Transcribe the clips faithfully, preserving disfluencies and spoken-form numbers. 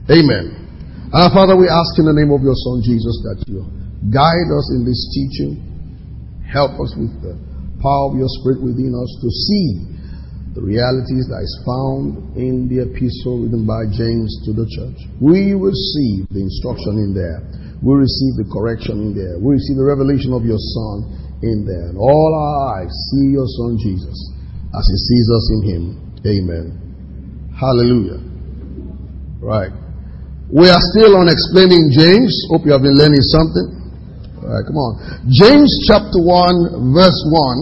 Amen. Our Father, we ask in the name of your Son Jesus that you guide us in this teaching. Help us with the power of your Spirit within us to see the realities that is found in the epistle written by James to the church. We receive the instruction in there. We receive the correction in there. We receive the revelation of your Son in there. And all our eyes see your Son Jesus as he sees us in him. Amen. Hallelujah. Right. We are still on explaining James. Hope you have been learning something. All right, come on. James chapter one, verse one.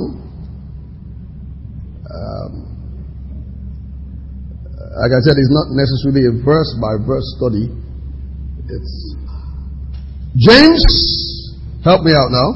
Um, like I said, it's not necessarily a verse by verse study. It's James. Help me out now.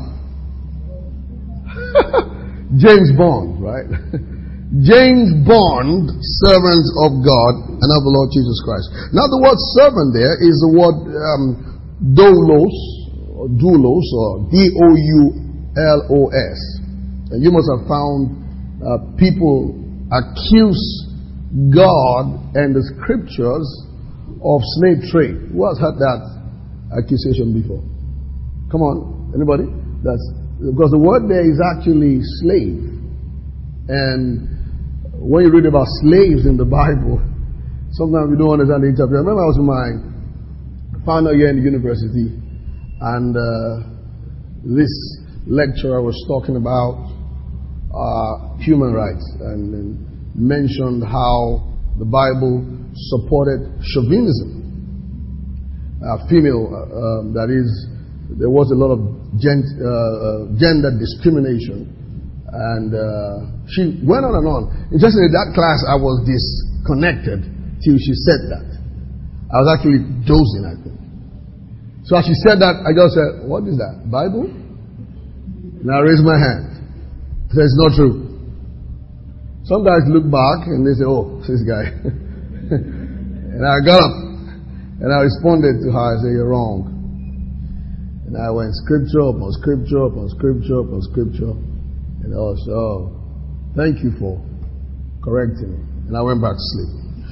James Bond, right? James Bond, servant of God and of the Lord Jesus Christ. Now the word servant there is the word um, doulos, or doulos, or D O U L O S. And you must have found uh, people accuse God and the scriptures of slave trade. Who has heard that accusation before? Come on, anybody? That's because the word there is actually slave. And when you read about slaves in the Bible, sometimes we don't understand the interpretation. I remember I was in my final year in the university, and uh, this lecturer was talking about uh, human rights and, and mentioned how the Bible supported chauvinism. Uh, female, uh, um, that is, there was a lot of gen- uh, uh, gender discrimination. And uh, she went on and on. Interestingly, in that class, I was disconnected till she said that. I was actually dozing, I think. So as she said that, I just said, "What is that? Bible?" And I raised my hand. I said, "It's not true." Some guys look back and they say, "Oh, this guy." And I got up and I responded to her. I said, "You're wrong." And I went scripture upon scripture upon scripture upon scripture. And also, oh, thank you for correcting me. And I went back to sleep. So.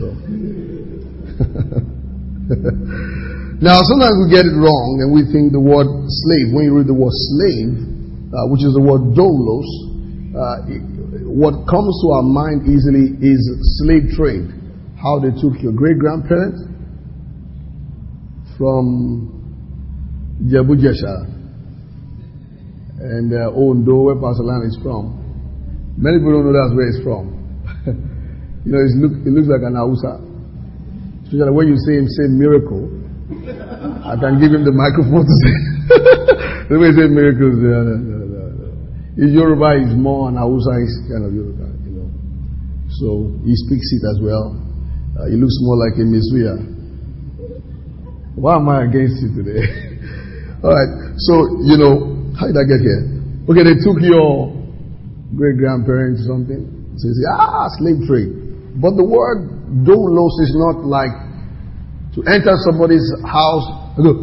Now, sometimes we get it wrong and we think the word slave, when you read the word slave, uh, which is the word doulos, uh, it, what comes to our mind easily is slave trade. How they took your great-grandparents from Jabujesha and uh, Ondo, where Pastor Lan is from. Many people don't know that's where it's from. You know, it, look, it looks like an Hausa. Especially when you see him say miracle. I can give him the microphone to say. The way he says miracles, no, no, no, no, no. His Yoruba is more, and Hausa is kind of Yoruba, you know. So he speaks it as well. Uh, he looks more like a Misuya. Why am I against you today? All right. So, you know, how did I get here? Okay, they took your great-grandparents or something. So you say, ah, slave trade. But the word doulos is not like to enter somebody's house and go,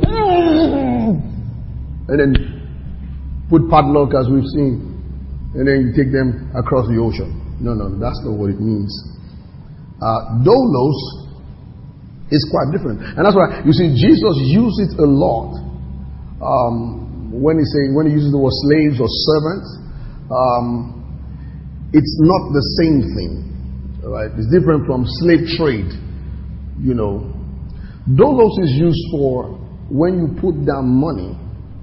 and then put padlock as we've seen, and then you take them across the ocean. No, no, that's not what it means. Uh, doulos is quite different. And that's why, you see, Jesus used it a lot. Um, When he saying when he uses the word slaves or servants, um, it's not the same thing, right? It's different from slave trade. You know, doulos is used for when you put down money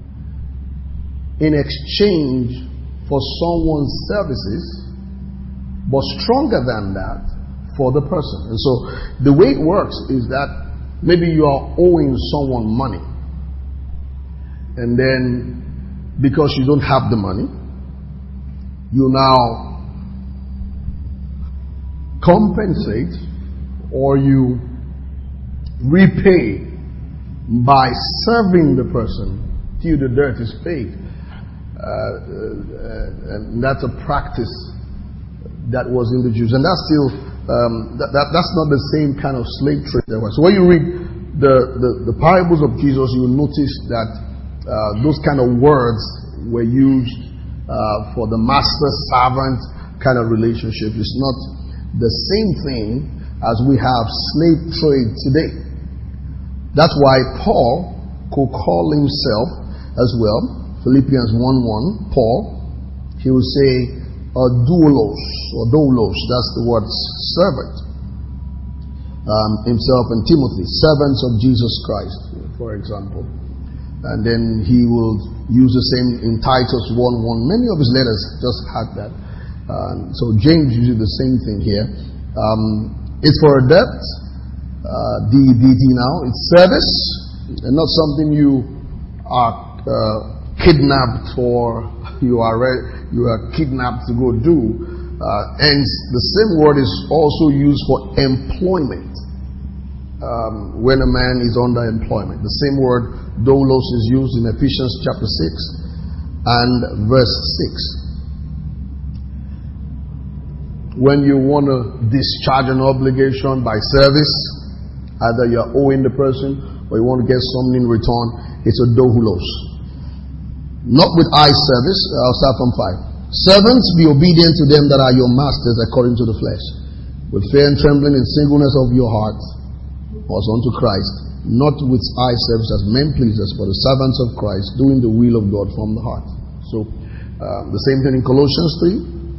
in exchange for someone's services, but stronger than that for the person. And so the way it works is that maybe you are owing someone money. And then, because you don't have the money, you now compensate or you repay by serving the person till the debt is paid. Uh, uh, and that's a practice that was in the Jews. And that's still, um, that, that, that's not the same kind of slave trade there was. So when you read the, the, the parables of Jesus, you will notice that Uh, those kind of words were used uh, for the master-servant kind of relationship. It's not the same thing as we have slave trade today. That's why Paul could call himself as well. Philippians one one, Paul, he will say, a doulos, or doulos, that's the word servant. Um, himself and Timothy, servants of Jesus Christ, for example. And then he will use the same in Titus one one. Many of his letters just had that. Um, so James uses the same thing here. Um, it's for a debt, uh, D E B T now. It's service, and not something you are uh, kidnapped for. You are re- you are kidnapped to go do. Uh, and the same word is also used for employment. Um, when a man is under employment, the same word doulos is used in Ephesians chapter six and verse six. When you want to discharge an obligation by service, either you're owing the person or you want to get something in return, it's a doulos. Not with eye service. I'll start from five. Servants, be obedient to them that are your masters according to the flesh, with fear and trembling in singleness of your heart, as unto Christ, not with eye service as men pleasers, but the servants of Christ, doing the will of God from the heart. So, um, the same thing in Colossians three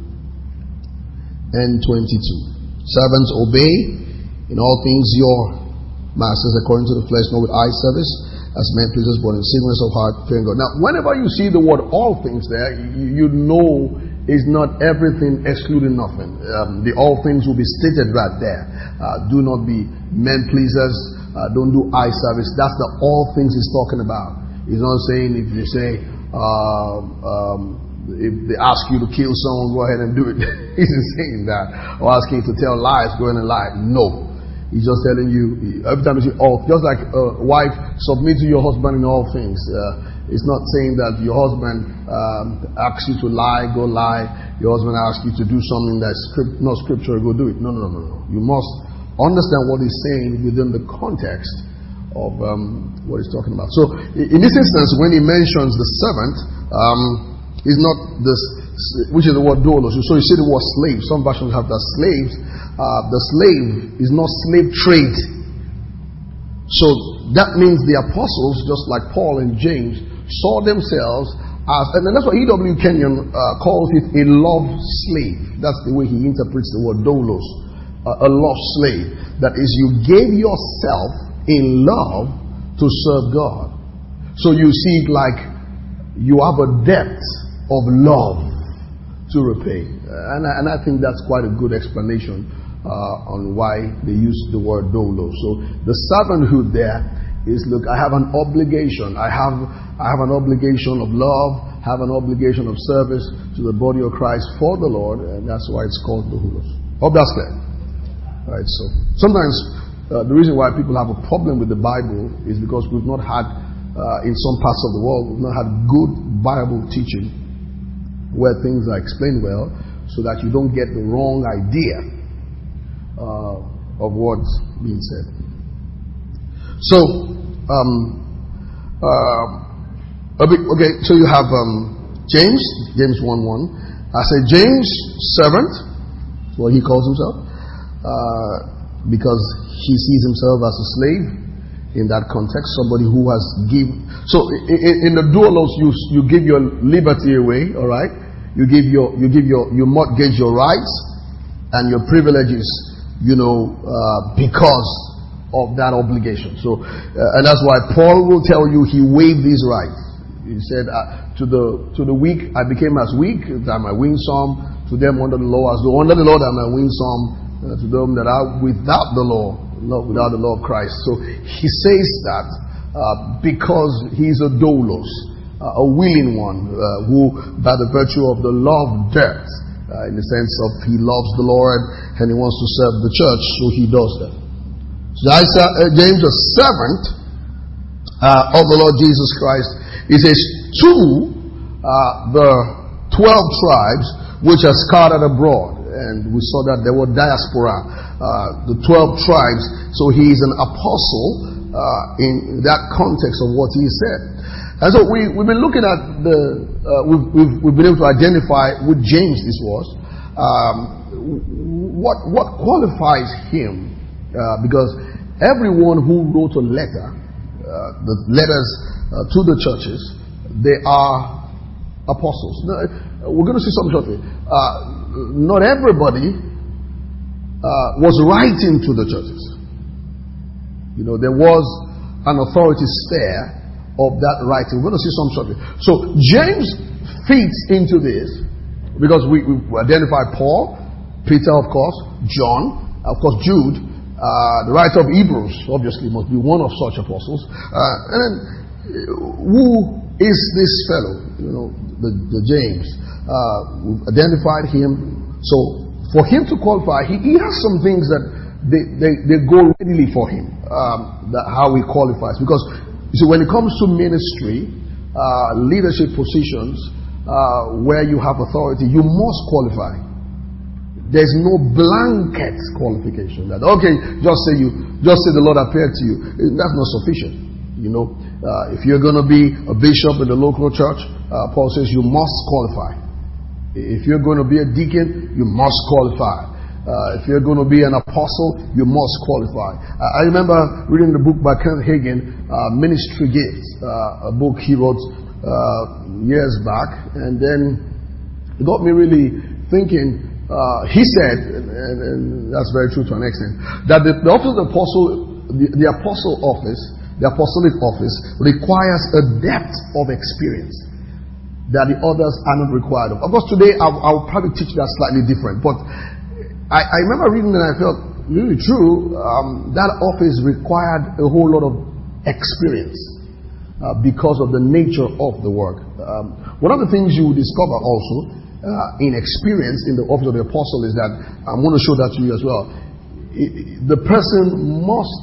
and twenty-two. Servants, obey in all things your masters according to the flesh, not with eye service as men pleasers, but in singleness of heart, fearing God. Now, whenever you see the word all things there, you, you know it's not everything excluding nothing. Um, the all things will be stated right there. Uh, do not be men pleasers. Uh, don't do eye service. That's the all things he's talking about. He's not saying if they say, uh, um, if they ask you to kill someone, go ahead and do it. He's not saying that. Or asking you to tell lies, go ahead and lie. No. He's just telling you, every time you say all, just like a wife, submit to your husband in all things. Uh, it's not saying that your husband um, asks you to lie, go lie. Your husband asks you to do something that's script, not scriptural, go do it. No, no, no, no. You must understand what he's saying within the context of um, what he's talking about. So, in this instance, when he mentions the servant, um, is not this, which is the word doulos. So you see the word slave. Some versions have that slaves. Uh, the slave is not slave trade. So that means the apostles, just like Paul and James, saw themselves as, and that's why E W Kenyon uh, calls it a love slave. That's the way he interprets the word doulos, uh, a love slave. That is, you gave yourself in love to serve God. So you see it like you have a debt of love to repay. Uh, and, I, and I think that's quite a good explanation uh, on why they use the word doulos. So the servanthood there is, look, I have an obligation. I have I have an obligation of love, have an obligation of service to the body of Christ for the Lord, and that's why it's called doulos. Hope that's clear. All right, so sometimes uh, the reason why people have a problem with the Bible is because we've not had, uh, in some parts of the world, we've not had good Bible teaching where things are explained well, so that you don't get the wrong idea uh, of what's being said. So, um, uh, okay, so you have um, James, James one one. I say James, servant, that's what he calls himself, uh, because he sees himself as a slave in that context, somebody who has give. So in, in the doulos, you you give your liberty away, all right? You give your, you give your, you mortgage your rights and your privileges, you know, uh, because of that obligation. So, uh, and that's why Paul will tell you he waived these rights. He said, uh, to the, to the weak, I became as weak that I might win some. To them under the law, as though under the law that I might win some. Uh, to them that are without the law, not without the law of Christ. So he says that, uh, because he's a doulos. Uh, a willing one, uh, who by the virtue of the law of death, uh, in the sense of he loves the Lord and he wants to serve the church, so he does that. So I, uh, James, a servant uh, of the Lord Jesus Christ, he says to uh, the twelve tribes which are scattered abroad, and we saw that there were diaspora, uh, the twelve tribes. So he is an apostle uh, in that context of what he said. And so we, we've been looking at the, uh, we've, we've, we've been able to identify with James this was, um, what, what qualifies him, uh, because everyone who wrote a letter uh, the letters uh, to the churches, they are apostles. Now, we're going to see something shortly. Uh, not everybody uh, was writing to the churches. You know, there was an authority sphere of that writing. We're going to see some shortly. So James fits into this because we, we identify Paul, Peter, of course, John, of course, Jude, uh, the writer of Hebrews, obviously, must be one of such apostles. Uh, and then, who is this fellow? You know, the, the James. Uh, we've identified him. So, for him to qualify, he, he has some things that they, they, they go readily for him, um, that how he qualifies. Because, you see, when it comes to ministry, uh, leadership positions, uh, where you have authority, you must qualify. There's no blanket qualification that, okay, just say you, just say the Lord appeared to you. That's not sufficient. You know, uh, if you're going to be a bishop in the local church, uh, Paul says you must qualify. If you're going to be a deacon, you must qualify. Uh, if you're going to be an apostle, you must qualify. Uh, I remember reading the book by Kenneth Hagin, uh, Ministry Gifts, uh, a book he wrote uh, years back, and then it got me really thinking. Uh, he said, and, and, and that's very true to an extent, that the, the office of the apostle, the, the apostle office, the apostolic office, requires a depth of experience that the others are not required of. Of course, today I'll, I'll probably teach that slightly different, but I, I remember reading and I felt really true. Um, that office required a whole lot of experience uh, because of the nature of the work. Um, one of the things you will discover also uh, in experience in the office of the apostle is that, I'm going to show that to you as well, it, the person must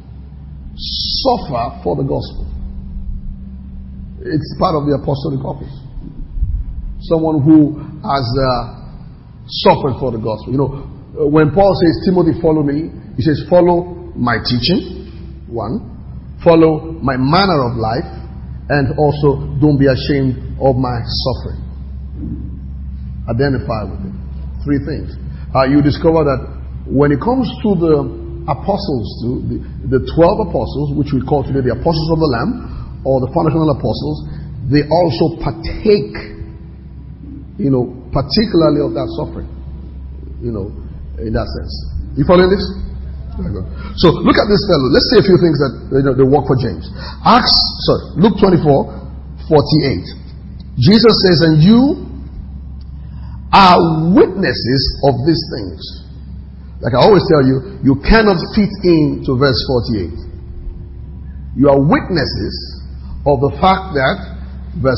suffer for the gospel. It's part of the apostolic office. Someone who has uh, suffered for the gospel. You know, when Paul says, Timothy, follow me, he says, follow my teaching, one, follow my manner of life, and also don't be ashamed of my suffering. Identify with it. Three things. Uh, you discover that when it comes to the apostles, to the, the twelve apostles, which we call today the apostles of the Lamb, or the foundational apostles, they also partake, you know, particularly of that suffering. You know, in that sense. You following this? Very good. So look at this fellow. Let's say a few things that you know, they work for James. Acts, sorry, Luke twenty-four, forty-eight. Jesus says, and you are witnesses of these things. Like I always tell you, you cannot fit into verse forty-eight. You are witnesses of the fact that, verse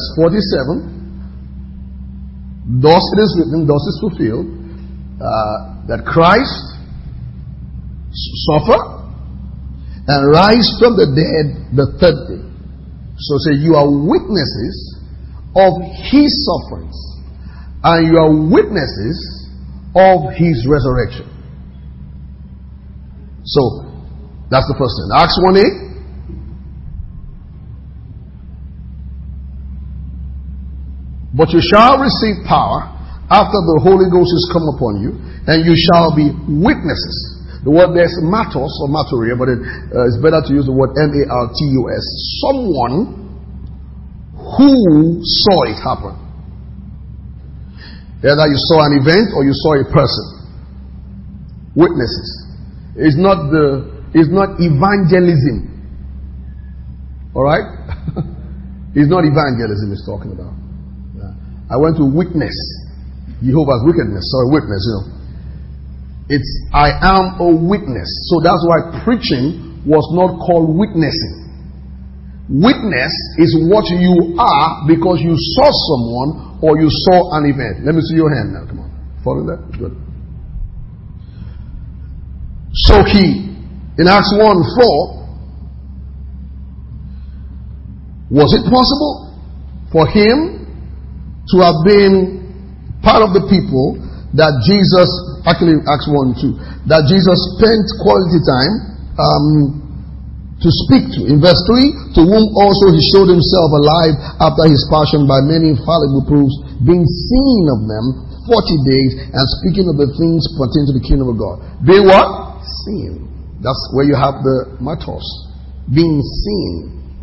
forty-seven, thus it is written, thus is fulfilled, uh, that Christ suffer and rise from the dead the third day. So say you are witnesses of his sufferings and you are witnesses of his resurrection. So that's the first thing. Acts one eight. But you shall receive power after the Holy Ghost is come upon you, and you shall be witnesses. The word there's matos or matoria, but it, uh, it's better to use the word M A R T U S. Someone who saw it happen. Either you saw an event or you saw a person. Witnesses. It's not the. It's not evangelism. All right. It's not evangelism he's talking about. I went to witness Jehovah's wickedness. Sorry, witness, you know. It's, I am a witness. So that's why preaching was not called witnessing. Witness is what you are because you saw someone or you saw an event. Let me see your hand now. Come on. Follow that? Good. So he, in Acts one four, was it possible for him to have been part of the people that Jesus, actually Acts one two, that Jesus spent quality time um, to speak to? In verse three, to whom also he showed himself alive after his passion by many infallible proofs, being seen of them forty days, and speaking of the things pertaining to the kingdom of God. Being what? Seen. That's where you have the matos. Being seen.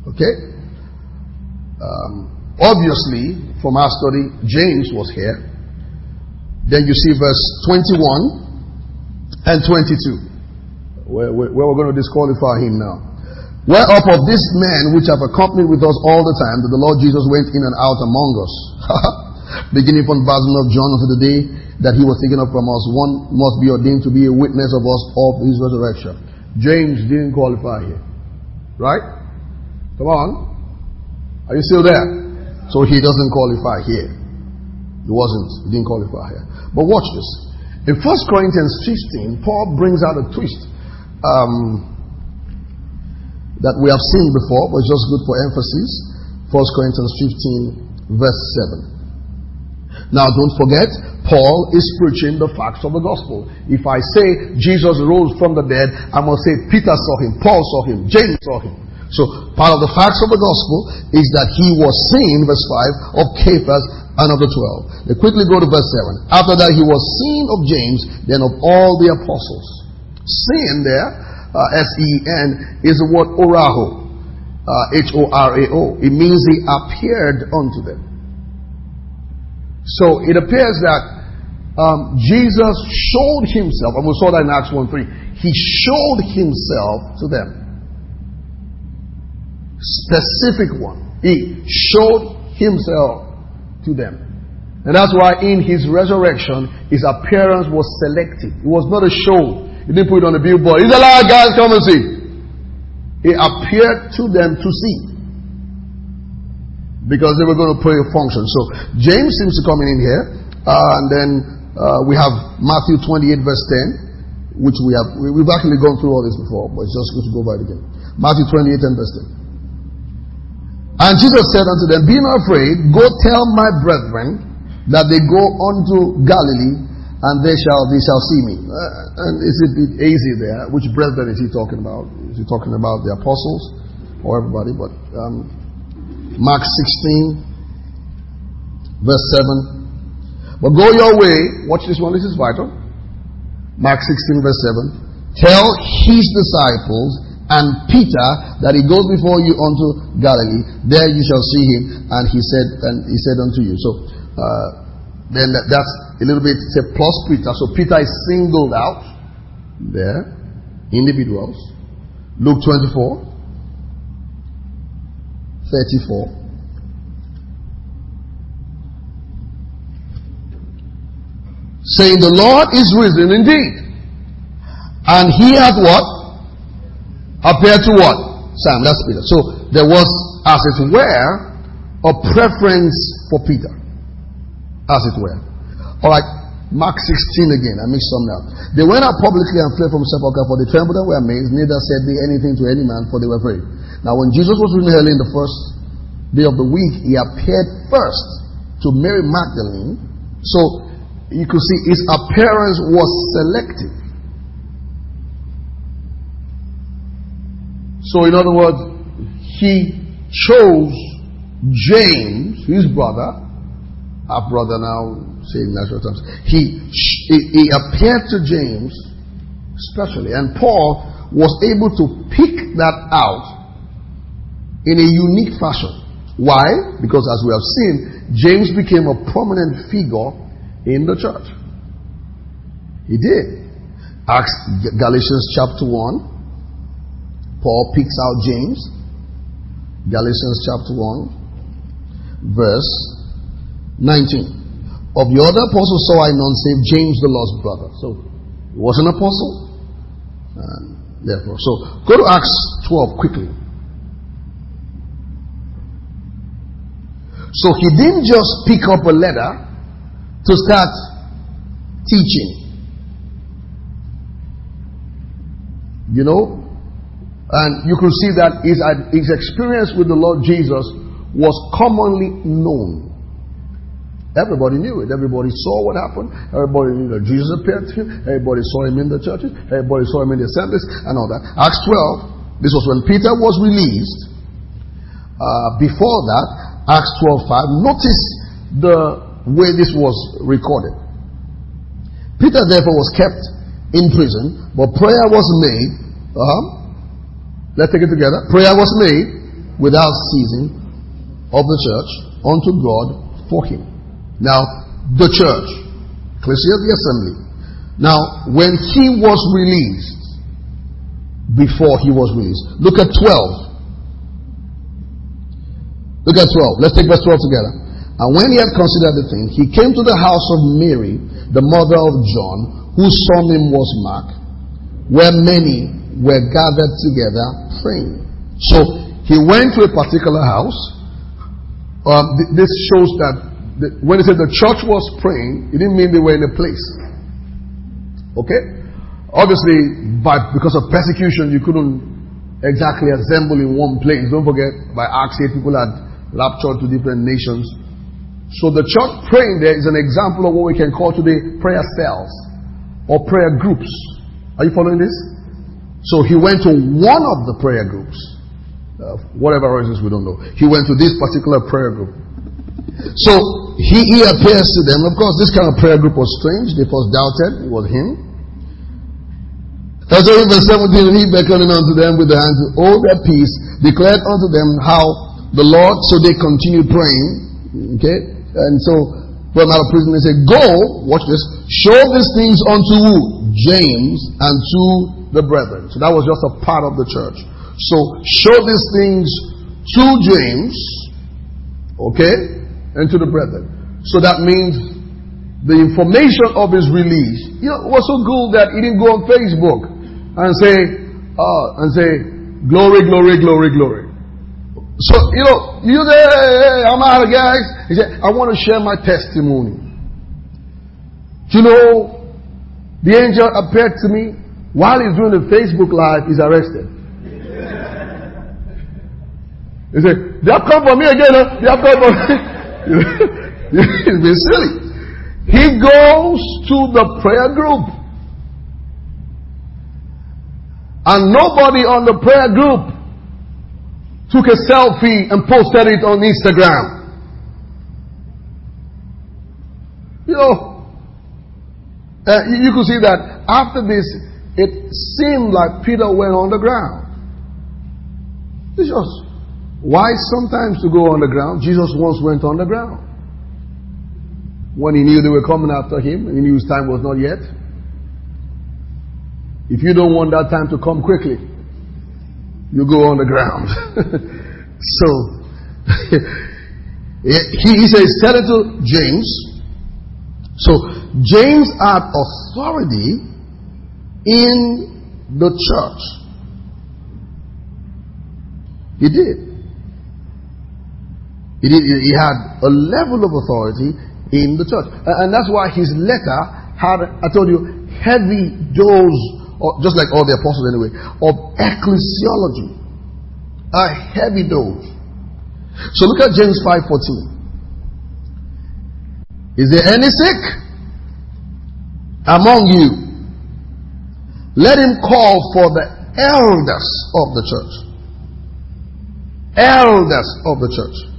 Okay? Um, obviously, from our study, James was here. Then you see verse twenty-one and twenty-two, where, where, where we're going to disqualify him now. Whereof of this man which have accompanied with us all the time, that the Lord Jesus went in and out among us, beginning from the baptism of John unto the day that he was taken up from us, one must be ordained to be a witness of us of his resurrection. James didn't qualify here. Right? Come on. Are you still there? So he doesn't qualify here. He wasn't. He didn't qualify here. But watch this. In First Corinthians fifteen, Paul brings out a twist um, that we have seen before, but it's just good for emphasis. First Corinthians fifteen, verse seven. Now don't forget, Paul is preaching the facts of the gospel. If I say Jesus rose from the dead, I must say Peter saw him, Paul saw him, James saw him. So part of the facts of the gospel is that he was seen, verse five, of Cephas and of the twelve. They quickly go to verse seven. After that he was seen of James, then of all the apostles. Seen there, uh, S E N, is the word oraho. Uh, H O R A O. It means he appeared unto them. So it appears that um, Jesus showed himself, and we saw that in Acts one three. He showed himself to them. Specific one. He showed himself to them. And that's why in his resurrection, his appearance was selective. It was not a show. He didn't put it on a billboard. He's alive, guys, come and see. He appeared to them to see. Because they were going to play a function. So James seems to come in here. Uh, and then uh, we have Matthew twenty-eight verse ten, which we have, we, we've actually gone through all this before, but it's just good to go by it again. Matthew twenty-eight and verse ten. And Jesus said unto them, be not afraid, go tell my brethren that they go unto Galilee, and they shall they shall see me. Uh, and it's a bit easy there. Which brethren is he talking about? Is he talking about the apostles or everybody? But um, Mark sixteen, verse seven. But go your way. Watch this one. This is vital. Mark sixteen, verse seven. Tell his disciples and Peter that he goes before you unto Galilee. There you shall see him. And he said, and he said unto you. So uh, then that, that's a little bit, say, plus Peter. So Peter is singled out there. Individuals. Luke twenty-four, thirty-four. Saying, the Lord is risen indeed. And he hath what? Appeared to what? Sam, that's Peter. So there was, as it were, a preference for Peter. As it were. Alright, Mark sixteen again. I mixed some now. They went out publicly and fled from sepulchre, for they trembled and were amazed, neither said they anything to any man, for they were afraid. Now when Jesus was risen early in the first day of the week, he appeared first to Mary Magdalene. So you could see his appearance was selective. So in other words, he chose James, his brother, our brother now, saying natural terms. He, he, he appeared to James specially, and Paul was able to pick that out in a unique fashion. Why? Because as we have seen, James became a prominent figure in the church. He did. Acts, Galatians chapter one. Paul picks out James. Galatians chapter one, verse nineteen. Of the other apostles saw I none save James the lost brother. So, he was an apostle. And therefore, so go to Acts twelve quickly. So he didn't just pick up a letter to start teaching. You know? And you could see that his, his experience with the Lord Jesus was commonly known. Everybody knew it. Everybody saw what happened. Everybody knew that Jesus appeared to him. Everybody saw him in the churches. Everybody saw him in the assemblies and all that. Acts twelve, this was when Peter was released. Uh, before that, Acts twelve five, notice the way this was recorded. Peter therefore was kept in prison, but prayer was made. Uh-huh. Let's take it together. Prayer was made without ceasing of the church unto God for him. Now, the church, ecclesia, the assembly. Now, when he was released, before he was released, look at twelve. Look at twelve. Let's take verse twelve together. And when he had considered the thing, he came to the house of Mary, the mother of John, whose surname was Mark, where many were gathered together praying. So, he went to a particular house. Um, th- this shows that the, when he said the church was praying, it didn't mean they were in a place. Okay? Obviously, but because of persecution, you couldn't exactly assemble in one place. Don't forget, by Acts eight, people had raptured to different nations. So the church praying there is an example of what we can call today prayer cells or prayer groups. Are you following this? So he went to one of the prayer groups. Uh, whatever reasons we don't know. He went to this particular prayer group. So he, he appears to them. Of course, this kind of prayer group was strange. They first doubted it was him. And so in verse seventeen, and he beckoning unto them with the hand to hold their peace, declared unto them how the Lord, so they continued praying. Okay? And so, from out of prison, they said, go, watch this, show these things unto who? James and to the brethren. So that was just a part of the church. So, show these things to James, okay, and to the brethren. So that means the information of his release, you know, was so good that he didn't go on Facebook and say, uh, and say, glory, glory, glory, glory. So, you know, you say, hey, hey, I'm out, guys. He said, I want to share my testimony. You know, the angel appeared to me while he's doing the Facebook Live, he's arrested. He said, they have come for me again. Huh? They have come for me. He's been silly. He goes to the prayer group. And nobody on the prayer group took a selfie and posted it on Instagram. You know, uh, you, you could see that after this, it seemed like Peter went on the ground. It's just why sometimes to go on the ground. Jesus once went on the ground. When he knew they were coming after him, and he knew his time was not yet. If you don't want that time to come quickly, you go on the ground. So, he, he says, tell it to James. So, James had authority in the church. He did. He, did, he had a level of authority in the church. And that's why his letter had, I told you, heavy dose, or just like all the apostles anyway, of ecclesiology. A heavy dose. So look at James five fourteen. Is there any sick among you? Let him call for the elders of the church. Elders of the church.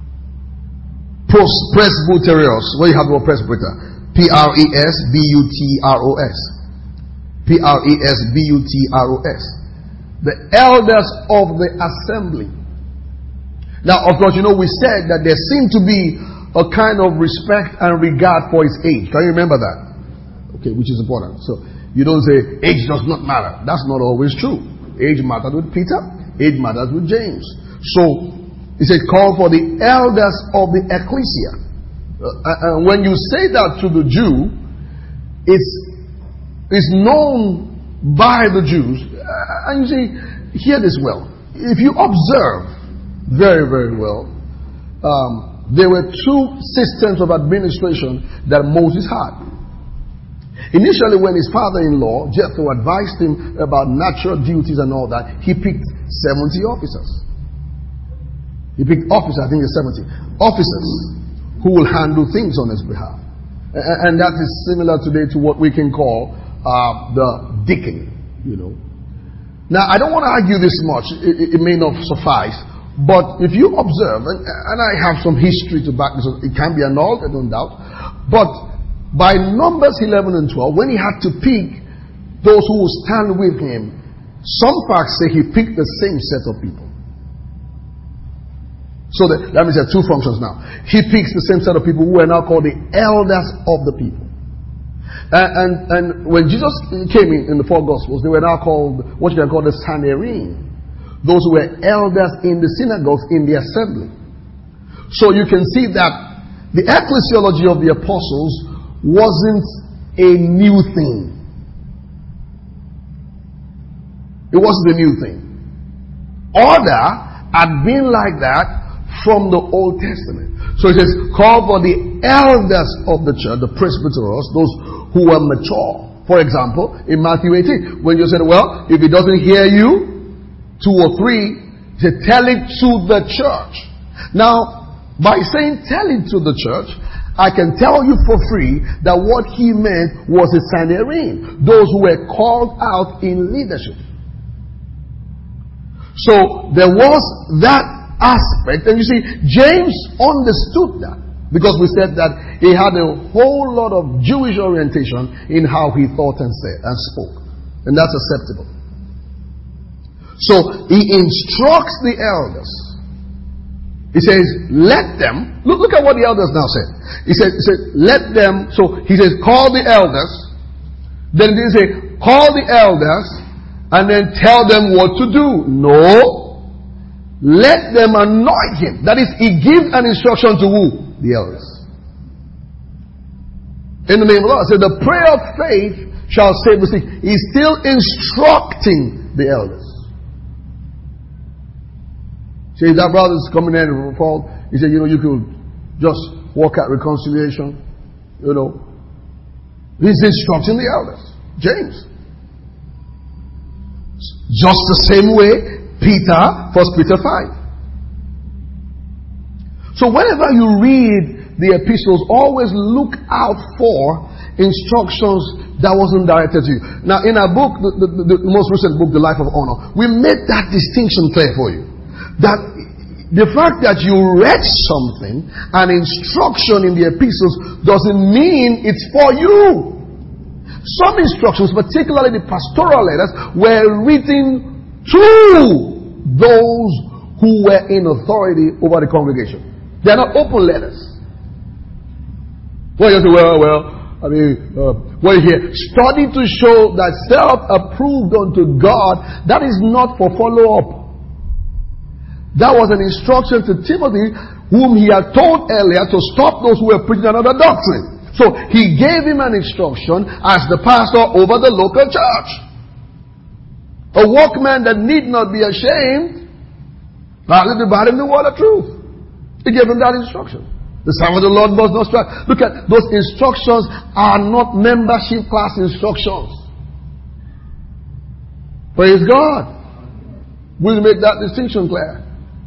Presbyterios. Where you have the word presbyter. P R E S B U T R O S. P R E S B U T R O S. The elders of the assembly. Now, of course, you know, we said that there seemed to be a kind of respect and regard for his age. Can you remember that? Okay, which is important. So, you don't say, age does not matter. That's not always true. Age mattered with Peter. Age matters with James. So, he said, call for the elders of the ecclesia. Uh, and when you say that to the Jew, it's, it's known by the Jews. Uh, and you see, hear this well. If you observe very, very well, um, there were two systems of administration that Moses had. Initially, when his father-in-law, Jethro, advised him about natural duties and all that, he picked seventy officers. He picked officers, I think it's seventy. Officers who will handle things on his behalf. And that is similar today to what we can call uh, the deacon, you know. Now, I don't want to argue this much. It, it may not suffice. But if you observe, and, and I have some history to back this up, it can be annulled, I don't doubt. But by Numbers eleven and twelve, when he had to pick those who would stand with him, some facts say he picked the same set of people. So that, that means there are two functions now. He picks the same set of people who are now called the elders of the people. And, and, and when Jesus came in, in the four Gospels, they were now called what you can call the Sanhedrin. Those who were elders in the synagogues, in the assembly. So you can see that the ecclesiology of the apostles wasn't a new thing. It wasn't a new thing. Order had been like that from the Old Testament. So it says, call for the elders of the church, the presbyteros, those who were mature. For example, in Matthew eighteen, when you said, well, if he doesn't hear you, two or three, to tell it to the church. Now, by saying tell it to the church, I can tell you for free that what he meant was a Sanhedrin, those who were called out in leadership. So there was that aspect, and you see, James understood that, because we said that he had a whole lot of Jewish orientation in how he thought and said and spoke, and that's acceptable. So he instructs the elders. He says, let them, look, look at what the elders now said. He said, he said, let them, so he says, call the elders. Then he say, call the elders and then tell them what to do. No. Let them anoint him. That is, he gives an instruction to who? The elders. In the name of the Lord. So the prayer of faith shall save the sick. He's still instructing the elders. See, that brother's coming in and fault. He said, you know, you could just work out reconciliation. You know. He's instructing the elders. James. Just the same way Peter, First Peter five. So whenever you read the epistles, always look out for instructions that wasn't directed to you. Now, in our book, the, the, the most recent book, The Life of Honor, we made that distinction clear for you. That the fact that you read something, an instruction in the epistles, doesn't mean it's for you. Some instructions, particularly the pastoral letters, were written to those who were in authority over the congregation. They are not open letters. Well, you say, well, well, I mean, uh, well, here, study to show that self-approved unto God, that is not for follow-up. That was an instruction to Timothy, whom he had told earlier to stop those who were preaching another doctrine. So he gave him an instruction as the pastor over the local church. A workman that need not be ashamed, rightly dividing the word of truth. He gave him that instruction. The servant of the Lord must not strike. Look at those instructions are not membership class instructions. Praise God. We'll make that distinction clear.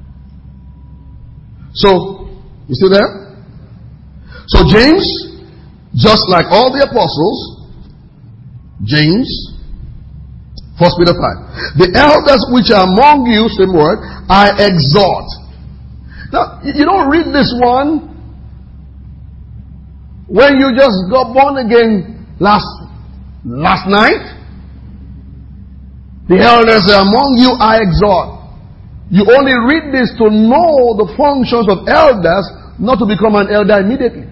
So, you see there? So James, just like all the apostles, James, First Peter five. The elders which are among you, same word, I exhort. Now, you don't read this one when you just got born again last, last night. The elders are among you, I exhort. You only read this to know the functions of elders, not to become an elder immediately.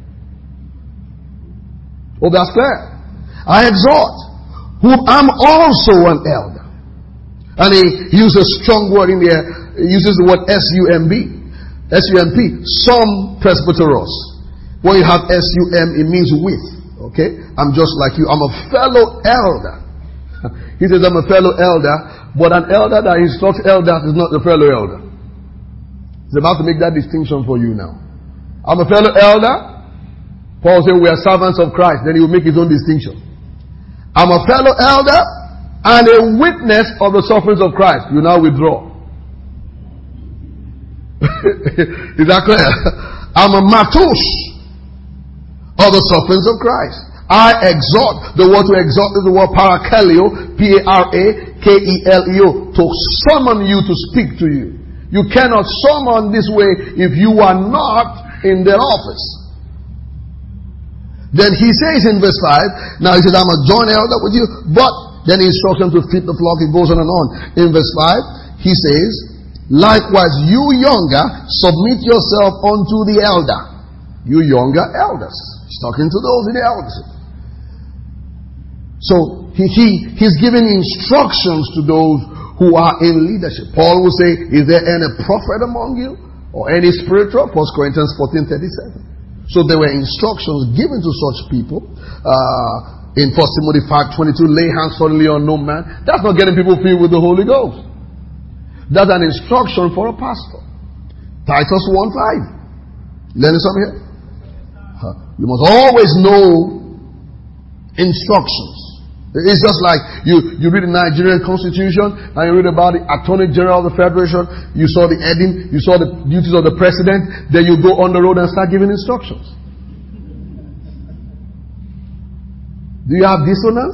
Oh, that's clear. I exhort, whom I'm also an elder. And he uses a strong word in there. He uses the word S U M B. S U M P. Some presbyteros. When you have S U M, it means with. Okay? I'm just like you. I'm a fellow elder. He says I'm a fellow elder, but an elder that instructs elders is not a fellow elder. He's about to make that distinction for you now. I'm a fellow elder. Paul said we are servants of Christ. Then he will make his own distinction. I'm a fellow elder and a witness of the sufferings of Christ. You now withdraw. Is that clear? I'm a matush of the sufferings of Christ. I exhort. The word to exhort is the word parakaleo, P A R A K E L E O, to summon you to speak to you. You cannot summon this way if you are not in their office. Then he says in verse five, now he says, I'm a joint elder with you, but then he instructs them to feed the flock. He goes on and on. In verse five, he says, Likewise, you younger, submit yourself unto the elder. You younger elders. He's talking to those in the eldership. So he, he he's giving instructions to those who are in leadership. Paul will say, is there any prophet among you? Or any spiritual? First Corinthians fourteen thirty-seven. So there were instructions given to such people. Uh, in First Timothy five twenty-two, lay hands suddenly on no man. That's not getting people filled with the Holy Ghost. That's an instruction for a pastor. Titus one five. Learning something here? Huh. You must always know instructions. It's just like you, you read the Nigerian Constitution and you read about the Attorney General of the Federation. You saw the heading, you saw the duties of the President. Then you go on the road and start giving instructions. Do you have dissonance?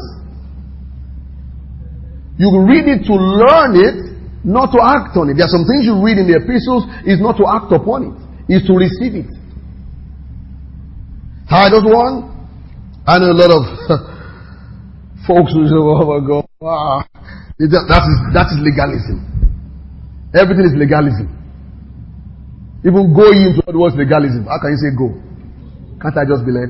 You read it to learn it, not to act on it. There are some things you read in the epistles is not to act upon it, is to receive it. Titus one. I know a lot of folks who say, oh my God, wow. That is, that is legalism. Everything is legalism. Even going into what was legalism. How can you say go? Can't I just be led?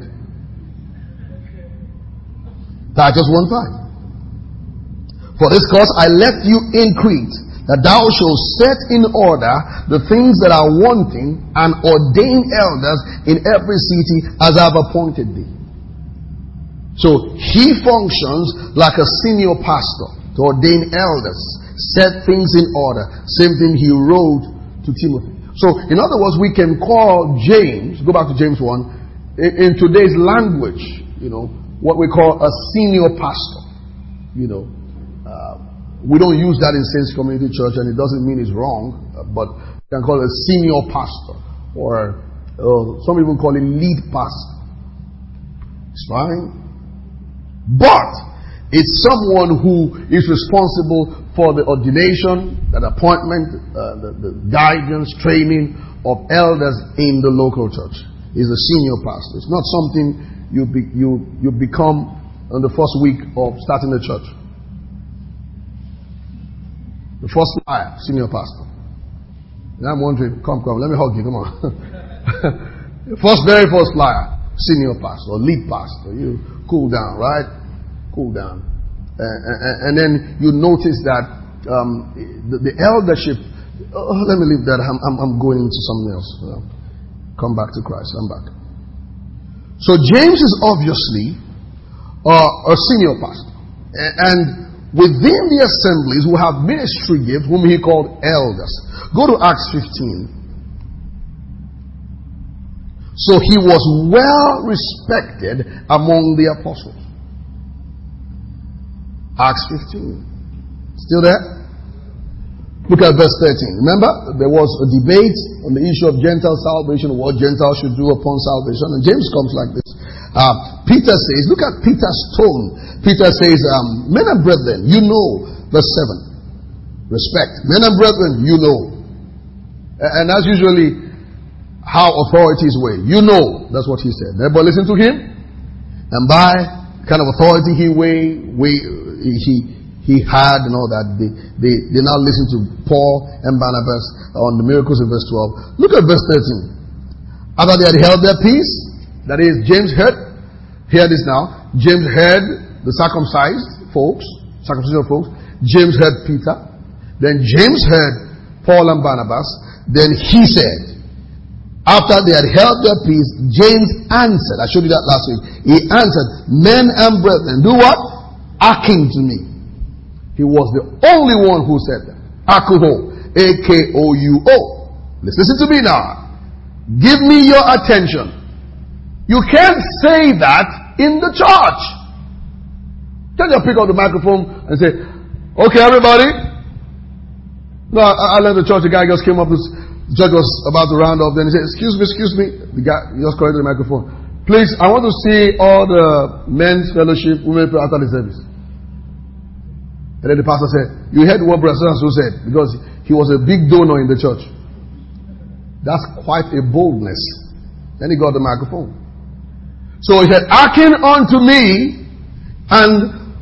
Titus one five. For this cause I left you in Crete, that thou shalt set in order the things that are wanting, and ordain elders in every city as I have appointed thee. So he functions like a senior pastor to ordain elders, set things in order. Same thing he wrote to Timothy. So in other words, we can call James, go back to James one, in, in today's language, you know, what we call a senior pastor. You know, uh, we don't use that in Saints Community Church, and it doesn't mean it's wrong, uh, but you can call it a senior pastor, or uh, some even call it lead pastor. It's fine. But it's someone who is responsible for the ordination, that appointment, uh, the, the guidance, training of elders in the local church. He's a senior pastor. It's not something you be, you you become on the first week of starting the church. The first flyer, senior pastor. And I'm wondering, come, come, let me hug you, come on. First, very first flyer, senior pastor, or lead pastor. You cool down, right? Cool down. Uh, and, and then you notice that um, the, the eldership, oh, let me leave that, I'm, I'm, I'm going into something else. Uh, come back to Christ, I'm back. So James is obviously uh, a senior pastor. And within the assemblies who have ministry gifts, whom he called elders. Go to Acts fifteen. So he was well respected among the apostles. Acts fifteen. Still there? Look at verse thirteen. Remember, there was a debate on the issue of Gentile salvation, what Gentiles should do upon salvation. And James comes like this. Uh, Peter says, look at Peter's tone. Peter says, um, men and brethren, you know, verse seven. Respect. Men and brethren, you know. And that's usually how authorities weigh. You know, that's what he said. But listen to him. And by kind of authority he weigh, weigh he he had and all that, they, they, they now listen to Paul and Barnabas on the miracles in verse twelve. Look at verse thirteen. After they had held their peace, that is, James heard, hear this now, James heard the circumcised folks, circumcision folks, James heard Peter, then James heard Paul and Barnabas, then he said, after they had held their peace, James answered, I showed you that last week, he answered, men and brethren, do what? Hearken to me. He was the only one who said that. Akuho. A K O U O. Let's listen to me now. Give me your attention. You can't say that in the church. Can't just pick up the microphone and say, okay, everybody. No, I, I left the church. The guy just came up. The church was about to round up. Then he said, excuse me, excuse me. The guy just corrected the microphone. Please, I want to see all the men's fellowship, women after the service. And then the pastor said, you heard what Brother so said, because he was a big donor in the church. That's quite a boldness. Then he got the microphone. So he said, hearken unto me, and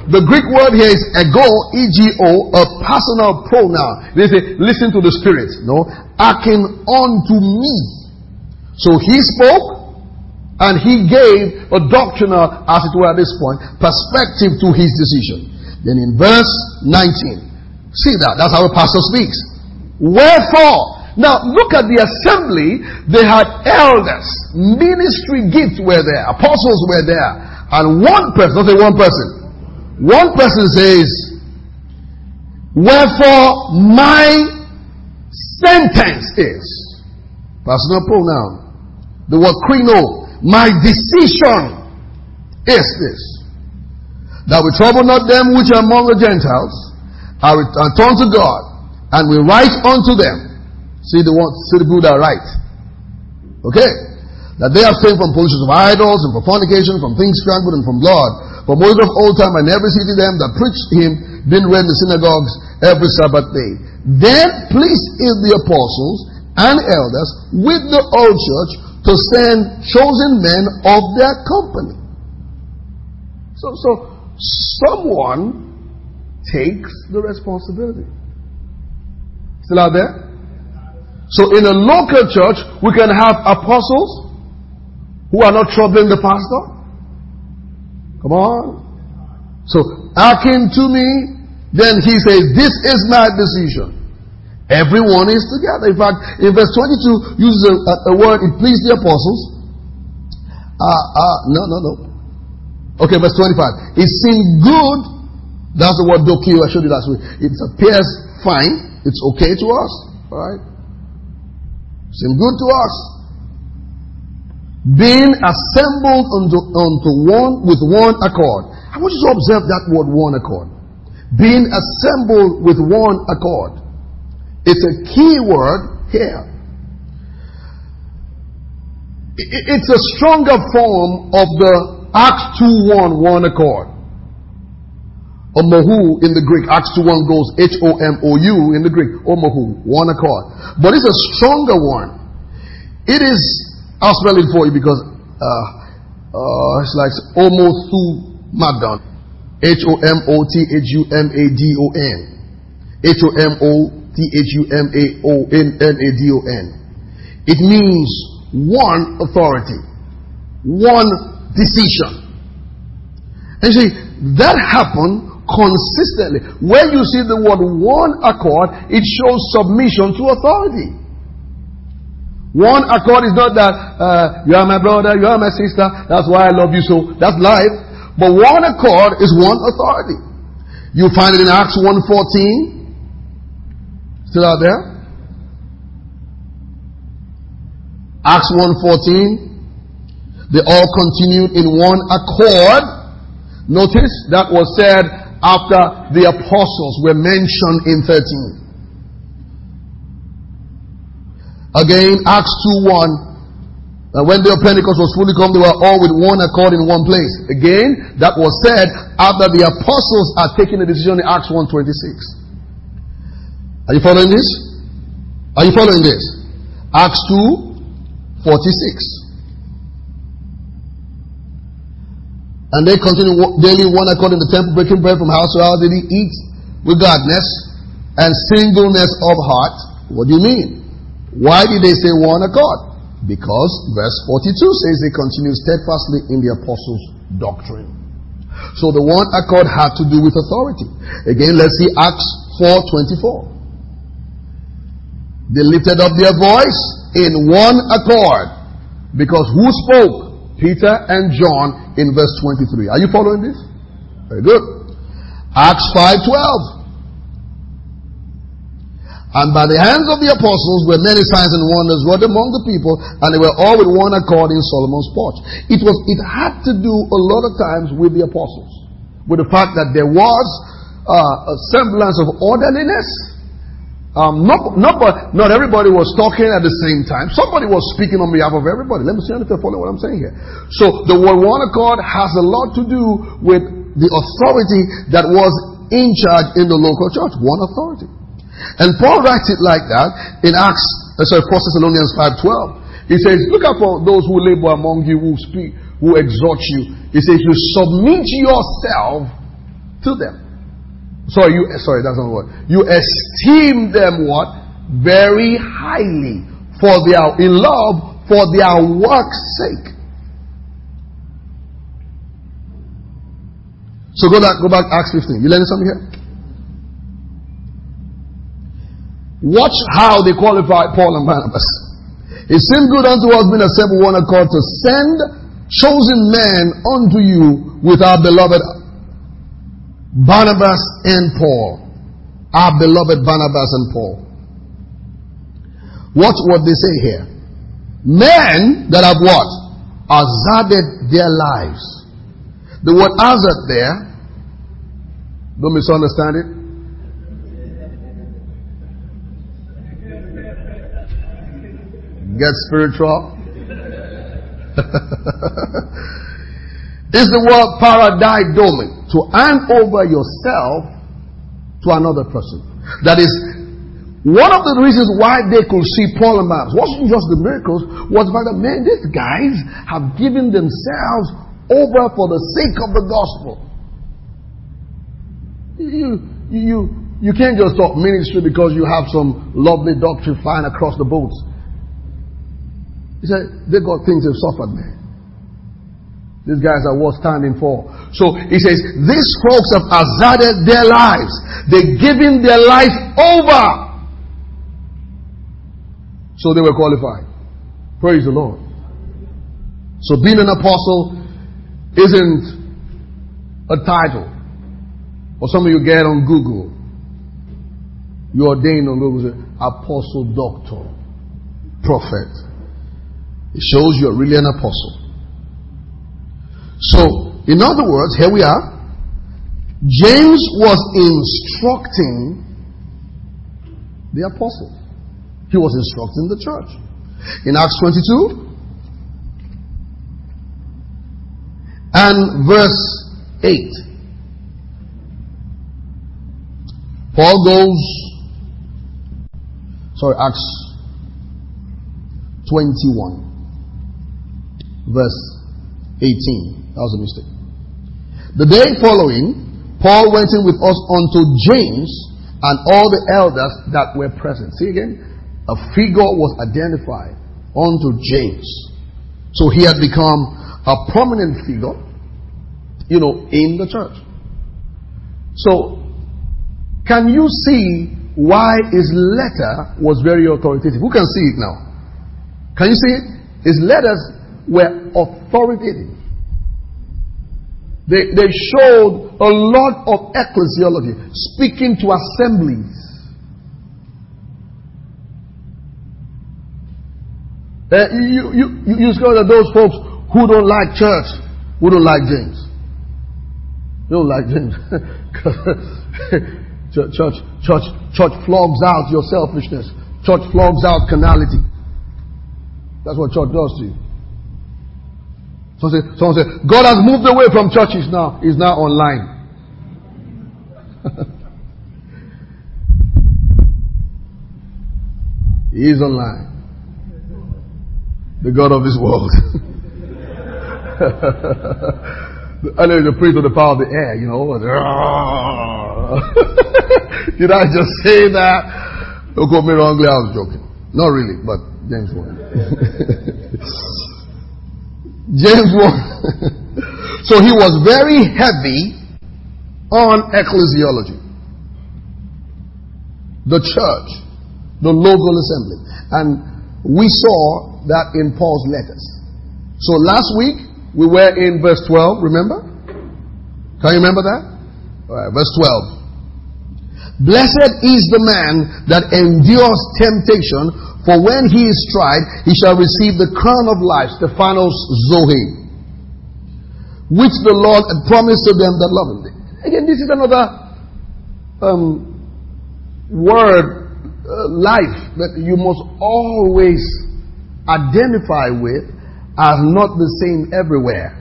The Greek word here is ego, E G O, a personal pronoun. They say, listen to the Spirit. No, hearken unto me. So he spoke, and he gave a doctrinal, as it were at this point, perspective to his decision. Then in verse nineteen, see that, that's how a pastor speaks. Wherefore, now look at the assembly. They had elders, ministry gifts were there, apostles were there, and one person, not say one person, one person says, wherefore my sentence is, personal pronoun, the word krino, my decision is this, that we trouble not them which are among the Gentiles, I return to God, and we write unto them. See the one, see the people that write. Okay? That they abstain from pollution of idols, and from fornication, from things strangled, and from blood. For Moses of old time, and every city them that preached him, been read in the synagogues every Sabbath day. Then pleased is the apostles and elders with the old church to send chosen men of their company. So, so someone takes the responsibility. Still out there? So in a local church, we can have apostles who are not troubling the pastor. Come on. So, hearken to me. Then he says, this is my decision. Everyone is together. In fact, in verse twenty-two, uses a, a, a word, it pleased the apostles. Ah, uh, uh, no, no, no. Okay, verse twenty-five. It seemed good. That's the word dokio I showed you last week. It appears fine. It's okay to us. Alright? Seemed good to us. Being assembled unto, unto one with one accord. I want you to observe that word, one accord. Being assembled with one accord. It's a key word here. It's a stronger form of the Acts two one, one accord. Omohu in the Greek. Acts two one goes H O M O U in the Greek. Omohu, one accord. But it's a stronger one. It is, I'll spell it for you because uh, uh, it's like Omosu Madon. H O M O T H U M A D O N. H O M O T H U M A O N N A D O N. It means one authority, one decision. And you see, that happened consistently. When you see the word one accord, it shows submission to authority. One accord is not that uh, you are my brother, you are my sister, that's why I love you so. That's life. But one accord is one authority. You find it in Acts one fourteen. Still out there? Acts one fourteen. They all continued in one accord. Notice that was said after the apostles were mentioned in thirteen. Again, Acts two one. And when the Pentecost was fully come, they were all with one accord in one place. Again, that was said after the apostles are taking a decision in Acts one twenty-six. Are you following this? Are you following this? Acts two forty-six. And they continued daily one accord in the temple, breaking bread from house to house. Did he eat with gladness and singleness of heart? What do you mean? Why did they say one accord? Because verse forty-two says they continued steadfastly in the apostles' doctrine. So the one accord had to do with authority. Again, let's see Acts four twenty-four. They lifted up their voice in one accord. Because who spoke? Peter and John in verse twenty-three. Are you following this? Very good. Acts five twelve. And by the hands of the apostles were many signs and wonders wrought among the people, and they were all with one accord in Solomon's porch. It was, it had to do a lot of times with the apostles, with the fact that there was uh, a semblance of orderliness. Um, not, not, not everybody was talking at the same time. Somebody was speaking on behalf of everybody. Let me see if you follow what I'm saying here. So the word one accord has a lot to do with the authority that was in charge in the local church. One authority. And Paul writes it like that in Acts, uh, sorry, First Thessalonians five twelve. He says, look out for those who labor among you, who speak, who exhort you. He says, you submit yourself to them. Sorry, you, sorry, that's not the word. You esteem them what? Very highly for their, in love, for their work's sake. So go back, go back, Acts fifteen. You learning something here? Watch how they qualify Paul and Barnabas. It seemed good unto us being assembled one accord to send chosen men unto you with our beloved Barnabas and Paul. Our beloved Barnabas and Paul. Watch what they say here. Men that have what? Hazarded their lives. The word hazard there, don't misunderstand it. Get spiritual. It's the word paradidomi, to hand over yourself to another person. That is, one of the reasons why they could see Paul and Barnabas wasn't just the miracles, was by the man, these guys have given themselves over for the sake of the gospel. You, you, you can't just talk ministry because you have some lovely doctrine flying across the boats. He said, they've got things they've suffered, man. These guys are worth standing for. So he says, these folks have hazarded their lives. They've given their life over. So they were qualified. Praise the Lord. So being an apostle isn't a title. Or some of you get on Google. You ordained on Google, say, apostle, doctor, prophet. It shows you're really an apostle. So, in other words, here we are. James was instructing the apostles. He was instructing the church. In Acts twenty-two and verse eight, Paul goes, sorry, Acts twenty-one, verse eighteen. That was a mistake. The day following, Paul went in with us unto James and all the elders that were present. See again? A figure was identified unto James. So he had become a prominent figure, you know, in the church. So, can you see why his letter was very authoritative? Who can see it now? Can you see it? His letters were authoritative. They, they showed a lot of ecclesiology, speaking to assemblies. Uh, you, you, you, you discover that those folks who don't like church, who don't like James. You don't like James. church, church, church, church flogs out your selfishness. Church flogs out carnality. That's what church does to you. Someone say, someone say, God has moved away from churches now. He's now online. He is online. The God of this world. I know the priest of the power of the air, you know. Did I just say that? Don't quote me wrongly, I was joking. Not really, but James won. James won. So he was very heavy on ecclesiology. The church, the local assembly. And we saw that in Paul's letters. So last week, we were in verse twelve, remember? Can you remember that? Alright, verse twelve. Blessed is the man that endures temptation, for when he is tried, he shall receive the crown of life, Stephanos Zoe, which the Lord had promised to them that love him. Again, this is another um, word, uh, life, that you must always identify with as not the same everywhere.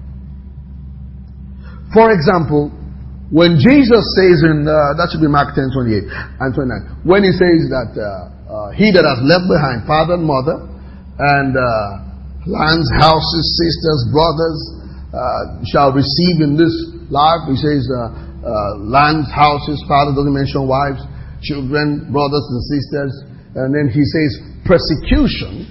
For example, when Jesus says in, uh, that should be Mark ten, twenty-eight and twenty-nine, when he says that uh, uh, he that has left behind father and mother and uh, lands, houses, sisters, brothers uh, shall receive in this life, he says, uh, uh, lands, houses, fathers, doesn't mention wives, children, brothers and sisters. And then he says persecution.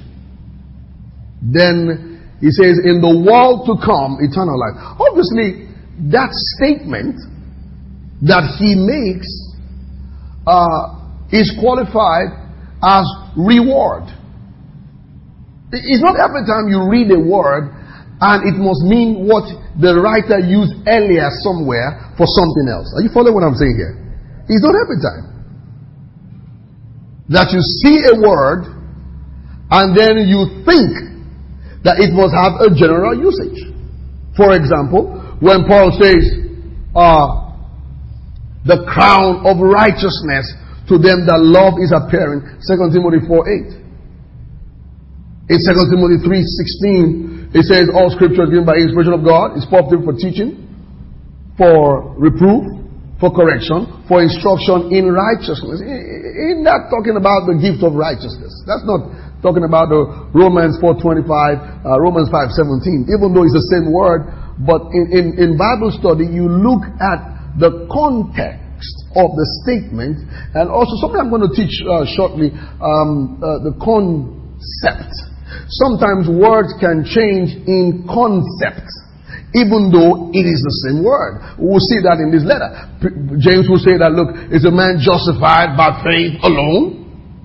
Then he says in the world to come, eternal life. Obviously, that statement that he makes uh, is qualified as reward. It's not every time you read a word and it must mean what the writer used earlier somewhere for something else. Are you following what I'm saying here? It's not every time that you see a word and then you think that it must have a general usage. For example, when Paul says, uh, the crown of righteousness to them that love is appearing, Second Timothy four eight. In Second Timothy three sixteen, it says, all scripture is given by inspiration of God, is profitable for teaching, for reproof, for correction, for instruction in righteousness. Isn't that talking about the gift of righteousness? That's not talking about the Romans four twenty-five, uh, Romans five seventeen, even though it's the same word, but in, in, in Bible study, you look at the context of the statement, and also something I'm going to teach uh, shortly, um, uh, the concept. Sometimes words can change in concept, even though it is the same word. We'll see that in this letter. P- James will say that, look, is a man justified by faith alone?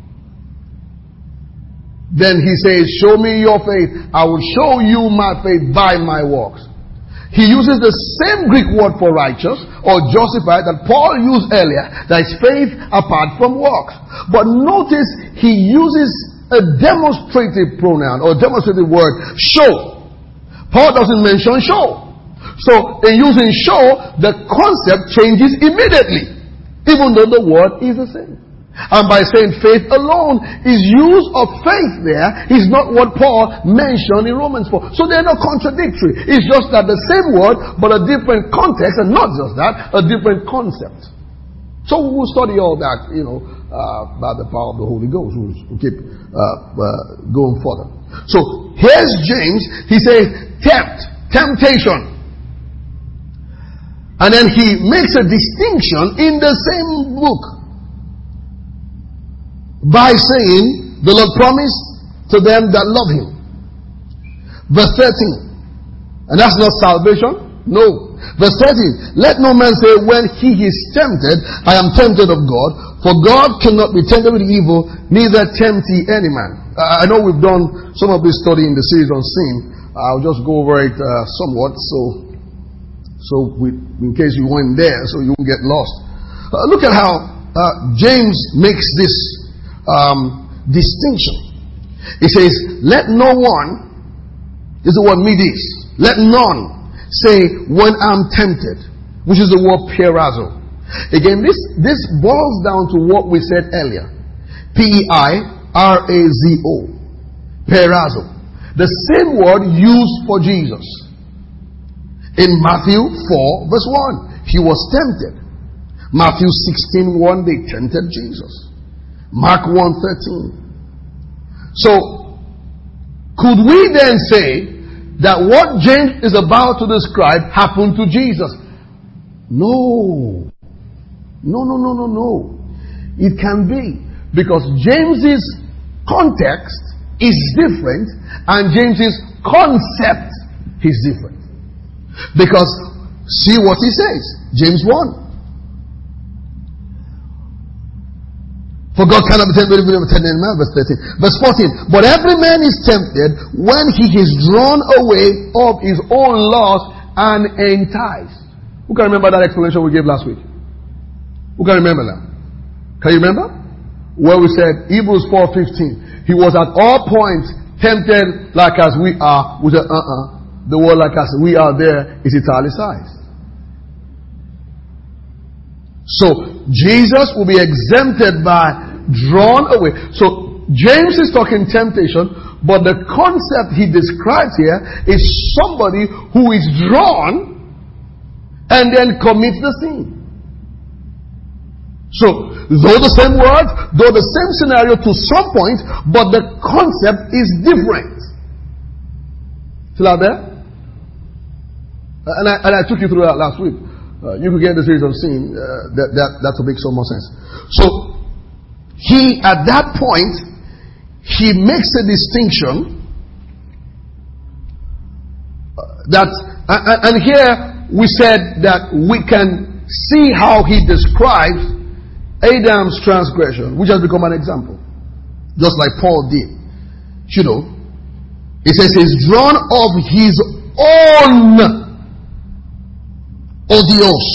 Then he says, show me your faith. I will show you my faith by my works. He uses the same Greek word for righteous or justified that Paul used earlier. That is faith apart from works. But notice he uses a demonstrative pronoun or demonstrative word, show. Paul doesn't mention show. So in using show, the concept changes immediately, even though the word is the same. And by saying faith alone, his use of faith there is not what Paul mentioned in Romans four. So they're not contradictory. It's just that the same word, but a different context, and not just that, a different concept. So we'll study all that, you know, uh, by the power of the Holy Ghost. We'll, we'll keep uh, uh, going further. So here's James. He says, tempt, temptation. And then he makes a distinction in the same book by saying, the Lord promised to them that love him. Verse thirteen. And that's not salvation. No. Verse thirteen. Let no man say, when he is tempted, I am tempted of God. For God cannot be tempted with evil, neither tempt he any man. Uh, I know we've done some of this study in the series on sin. I'll just go over it uh, somewhat, so so we, in case you weren't there, so you won't get lost. Uh, look at how uh, James makes this Um, distinction. He says, let no one, this is what me is, let none say when I'm tempted, which is the word peirazo. Again, this, this boils down to what we said earlier. P E I R A Z O. Peirazo. The same word used for Jesus. In Matthew four verse one, he was tempted. Matthew sixteen one, they tempted Jesus. Mark one thirteen. So, could we then say that what James is about to describe happened to Jesus? No. No, no, no, no, no. It can be. Because James's context is different and James's concept is different. Because, see what he says. James one. For God cannot be tempted with evil, verse thirteen. Verse fourteen. But every man is tempted when he is drawn away of his own lust and enticed. Who can remember that explanation we gave last week? Who can remember that? Can you remember? Where we said, Hebrews four fifteen. He was at all points tempted like as we are. We said, uh-uh. The word like as we are there is italicized. So, Jesus will be exempted by drawn away. So, James is talking temptation, but the concept he describes here is somebody who is drawn and then commits the sin. So, though the same word, though the same scenario to some point, but the concept is different. Still out there? And I, and I took you through that last week. uh, you could get the series of sin, uh, that, that, that would make so much sense. So, he, at that point, he makes a distinction that, and, and here we said that we can see how he describes Adam's transgression, which has become an example, just like Paul did. You know, he says he's drawn of his own odios,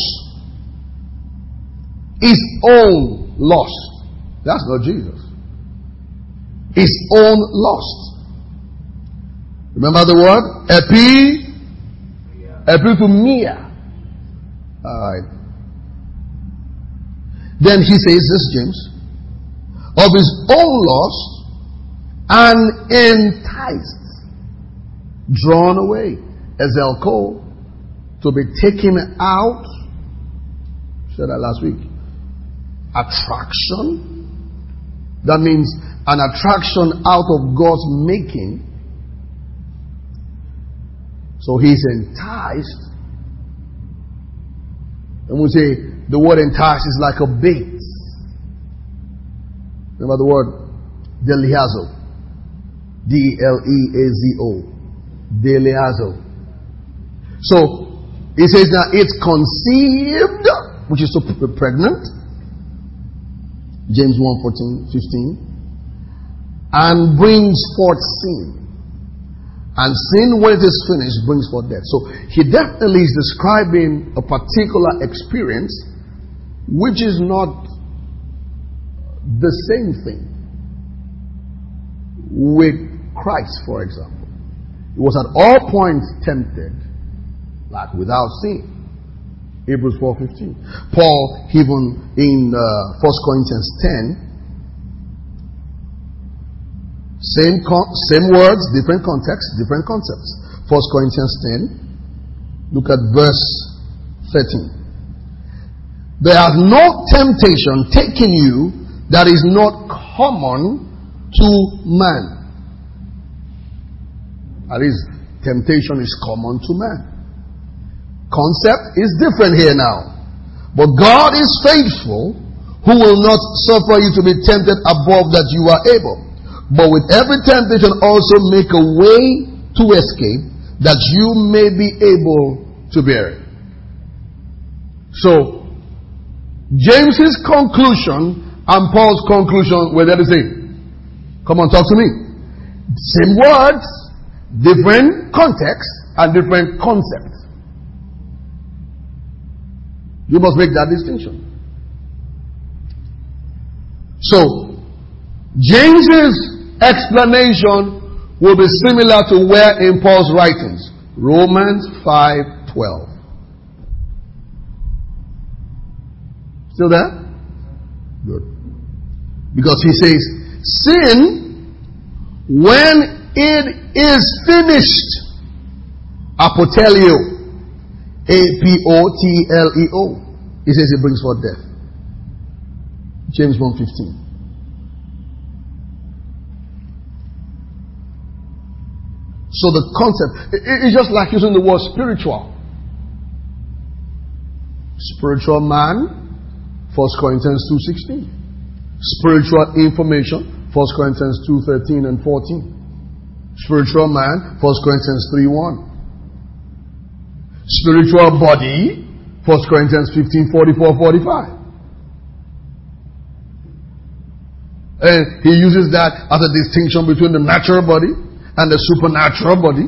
his own lust. That's not Jesus. His own lust. Remember the word? Epi, epithumia. Alright. Then he says this, James, of his own lust and enticed, drawn away, as Elko, to be taken out. Said that last week. Attraction. That means an attraction out of God's making. So he's enticed. And we say the word entice is like a bait. Remember the word deliazo. D E L E A Z O. Deliazo. So he says that it's conceived, which is to be pregnant. James one fourteen, fifteen. And brings forth sin. And sin, when it is finished, brings forth death. So he definitely is describing a particular experience which is not the same thing with Christ, for example. He was at all points tempted, like without sin. Hebrews four fifteen. Paul, even in uh, First Corinthians ten, same con- same words, different context, different concepts. First Corinthians ten, look at verse thirteen. There hath no temptation taken you that is not common to man. At least temptation is common to man. Concept is different here now. But God is faithful, who will not suffer you to be tempted above that you are able, but with every temptation also make a way to escape, that you may be able to bear it. So, James's conclusion and Paul's conclusion were the same. Come on, talk to me. Same words, different context, and different concepts. You must make that distinction. So, James's explanation will be similar to where in Paul's writings. Romans five twelve. Still there? Good. Because he says, sin, when it is finished, apotelio, A P O T L E O, he says it brings forth death. James one fifteen. So the concept, it's just like using the word spiritual. Spiritual man, First Corinthians two sixteen. Spiritual information, First Corinthians two thirteen and fourteen. Spiritual man, First Corinthians three one. Spiritual body, First Corinthians fifteen forty-four forty-five. And he uses that as a distinction between the natural body and the supernatural body.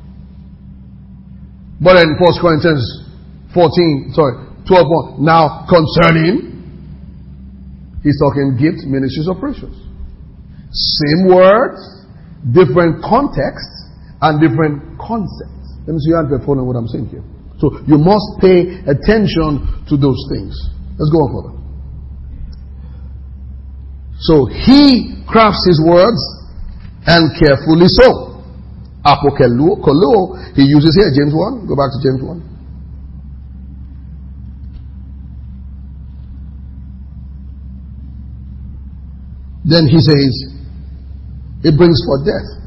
But in First Corinthians fourteen, sorry, twelve one, now concerning, he's talking gifts, ministries, operations. Same words, different contexts, and different concepts. Let me see you answer the phone on what I'm saying here. So you must pay attention to those things. Let's go on further. So he crafts his words, and carefully so. Apokelo, he uses here, James one. Go back to James one. Then he says, it brings forth death.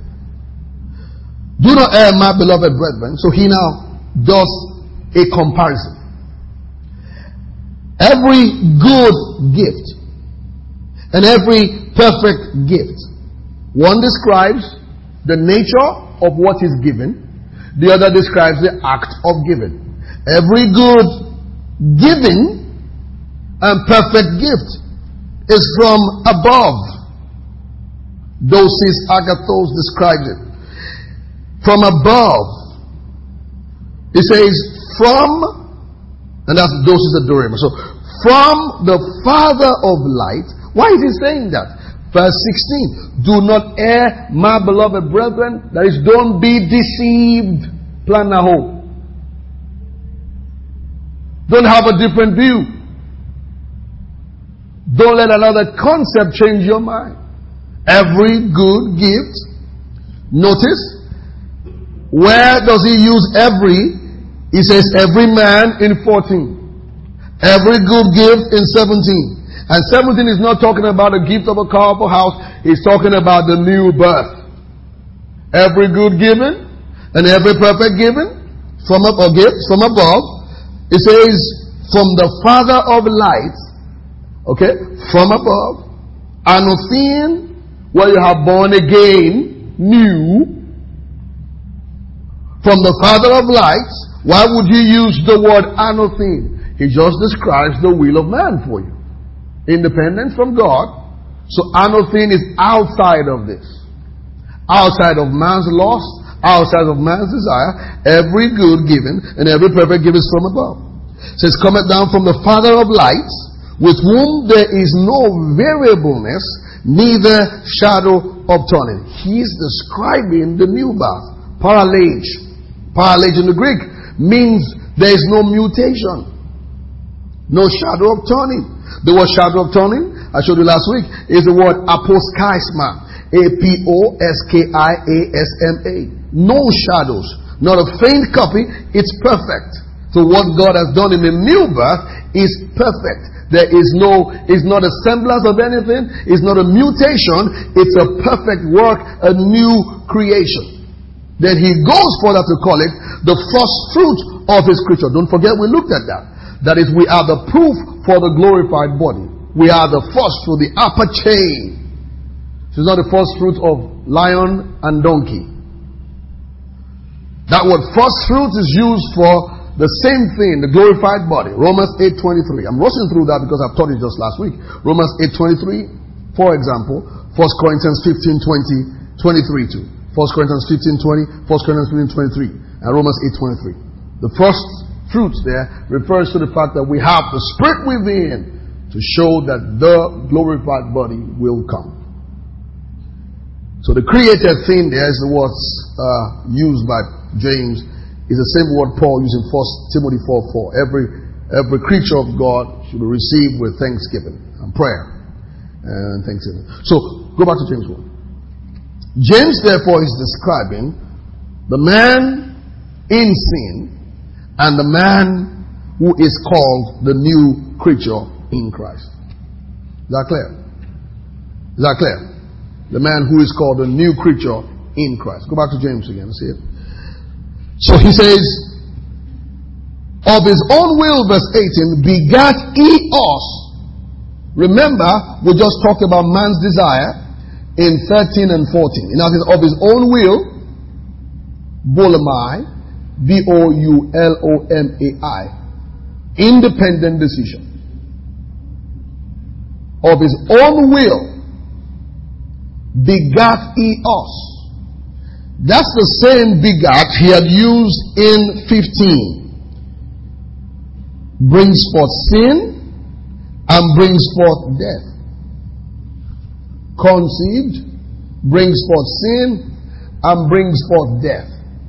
Do not err, my beloved brethren. So he now does a comparison. Every good gift and every perfect gift. One describes the nature of what is given. The other describes the act of giving. Every good giving and perfect gift is from above. Dosis agathos describes it. From above. It says from, and that's dosis adorema. So from the Father of light. Why is he saying that? Verse sixteen. Do not err, my beloved brethren. That is, don't be deceived. Plan a home. Don't have a different view. Don't let another concept change your mind. Every good gift. Notice, where does he use every? He says every man in fourteen. Every good gift in seventeen. And seventeen is not talking about a gift of a car or house. He's talking about the new birth. Every good given and every perfect given from a, a gift from above. It says from the Father of lights. Okay, from above. Anothen, where you have born again, new. From the Father of lights. Why would you use the word anothen? He just describes the will of man for you. Independent from God. So anothen is outside of this. Outside of man's lust. Outside of man's desire. Every good given and every perfect gift is from above. It says, cometh down from the Father of lights, with whom there is no variableness, neither shadow of turning. He's describing the new birth. Paralage. Paralage in the Greek means there is no mutation. No shadow of turning. The word shadow of turning, I showed you last week, is the word aposkisma. A P O S K I A S M A. No shadows. Not a faint copy. It's perfect. So what God has done in the new birth is perfect. There is no, it's not a semblance of anything. It's not a mutation. It's a perfect work, a new creation. Then he goes further to call it the first fruit of his creature. Don't forget we looked at that. That is, we are the proof for the glorified body. We are the first fruit, the upper chain. So it's not the first fruit of lion and donkey. That word first fruit is used for the same thing, the glorified body. Romans eight twenty-three. I'm rushing through that because I've taught it just last week. Romans eight twenty-three, for example. First Corinthians fifteen twenty, twenty-three too. First Corinthians fifteen twenty, First Corinthians fifteen twenty-three, and Romans eight twenty-three. The first fruits there refers to the fact that we have the Spirit within to show that the glorified body will come. So the created thing there is the words uh, used by James. Is the same word Paul used in First Timothy four four. Every, every creature of God should be received with thanksgiving and prayer and thanksgiving. So, go back to James one. James, therefore, is describing the man in sin and the man who is called the new creature in Christ. Is that clear? Is that clear? The man who is called the new creature in Christ. Go back to James again and see it. So he says, of his own will, verse eighteen, begat he us. Remember, we just talked about man's desire in thirteen and fourteen. In other words, of his own will, boulomai, B O U L O M A I, independent decision. Of his own will, begat he us. That's the same begat he had used in fifteen. Brings forth sin and brings forth death. Conceived, brings forth sin and brings forth death.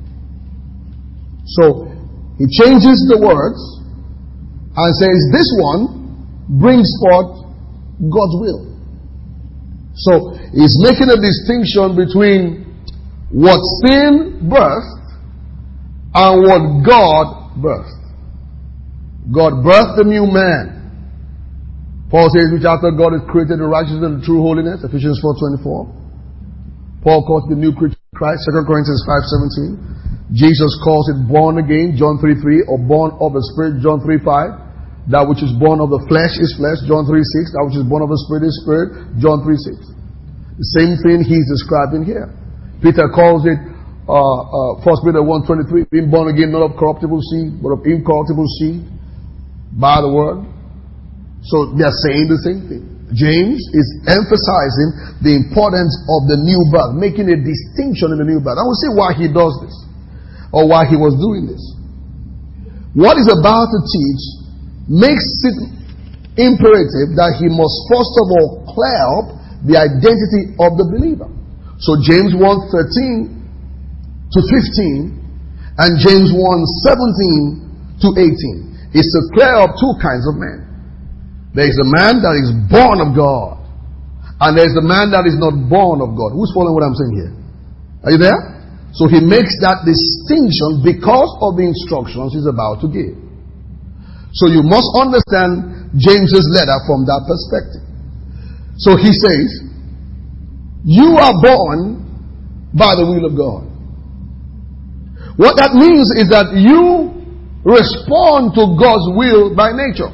So he changes the words and says this one brings forth God's will. So he's making a distinction between what sin birthed and what God birthed. God birthed the new man. Paul says, which after God has created the righteousness and the true holiness, Ephesians four twenty-four. Paul calls the new creature Christ, Second Corinthians five seventeen. Jesus calls it born again, John three three, or born of the Spirit, John three five. That which is born of the flesh is flesh, John three six. That which is born of the Spirit is spirit, John three six. The same thing he's describing here. Peter calls it uh, uh, First Peter one twenty-three, being born again not of corruptible seed, but of incorruptible seed, by the word. So they're saying the same thing. James is emphasizing the importance of the new birth, making a distinction in the new birth. I will see why he does this, or why he was doing this. What he's about to teach makes it imperative that he must first of all clear up the identity of the believer. So James one thirteen to fifteen and James one seventeen to eighteen is to clear up two kinds of men. There is a man that is born of God, and there is a man that is not born of God. Who's following what I'm saying here? Are you there? So he makes that distinction because of the instructions he's about to give. So you must understand James's letter from that perspective. So he says, you are born by the will of God. What that means is that you respond to God's will by nature.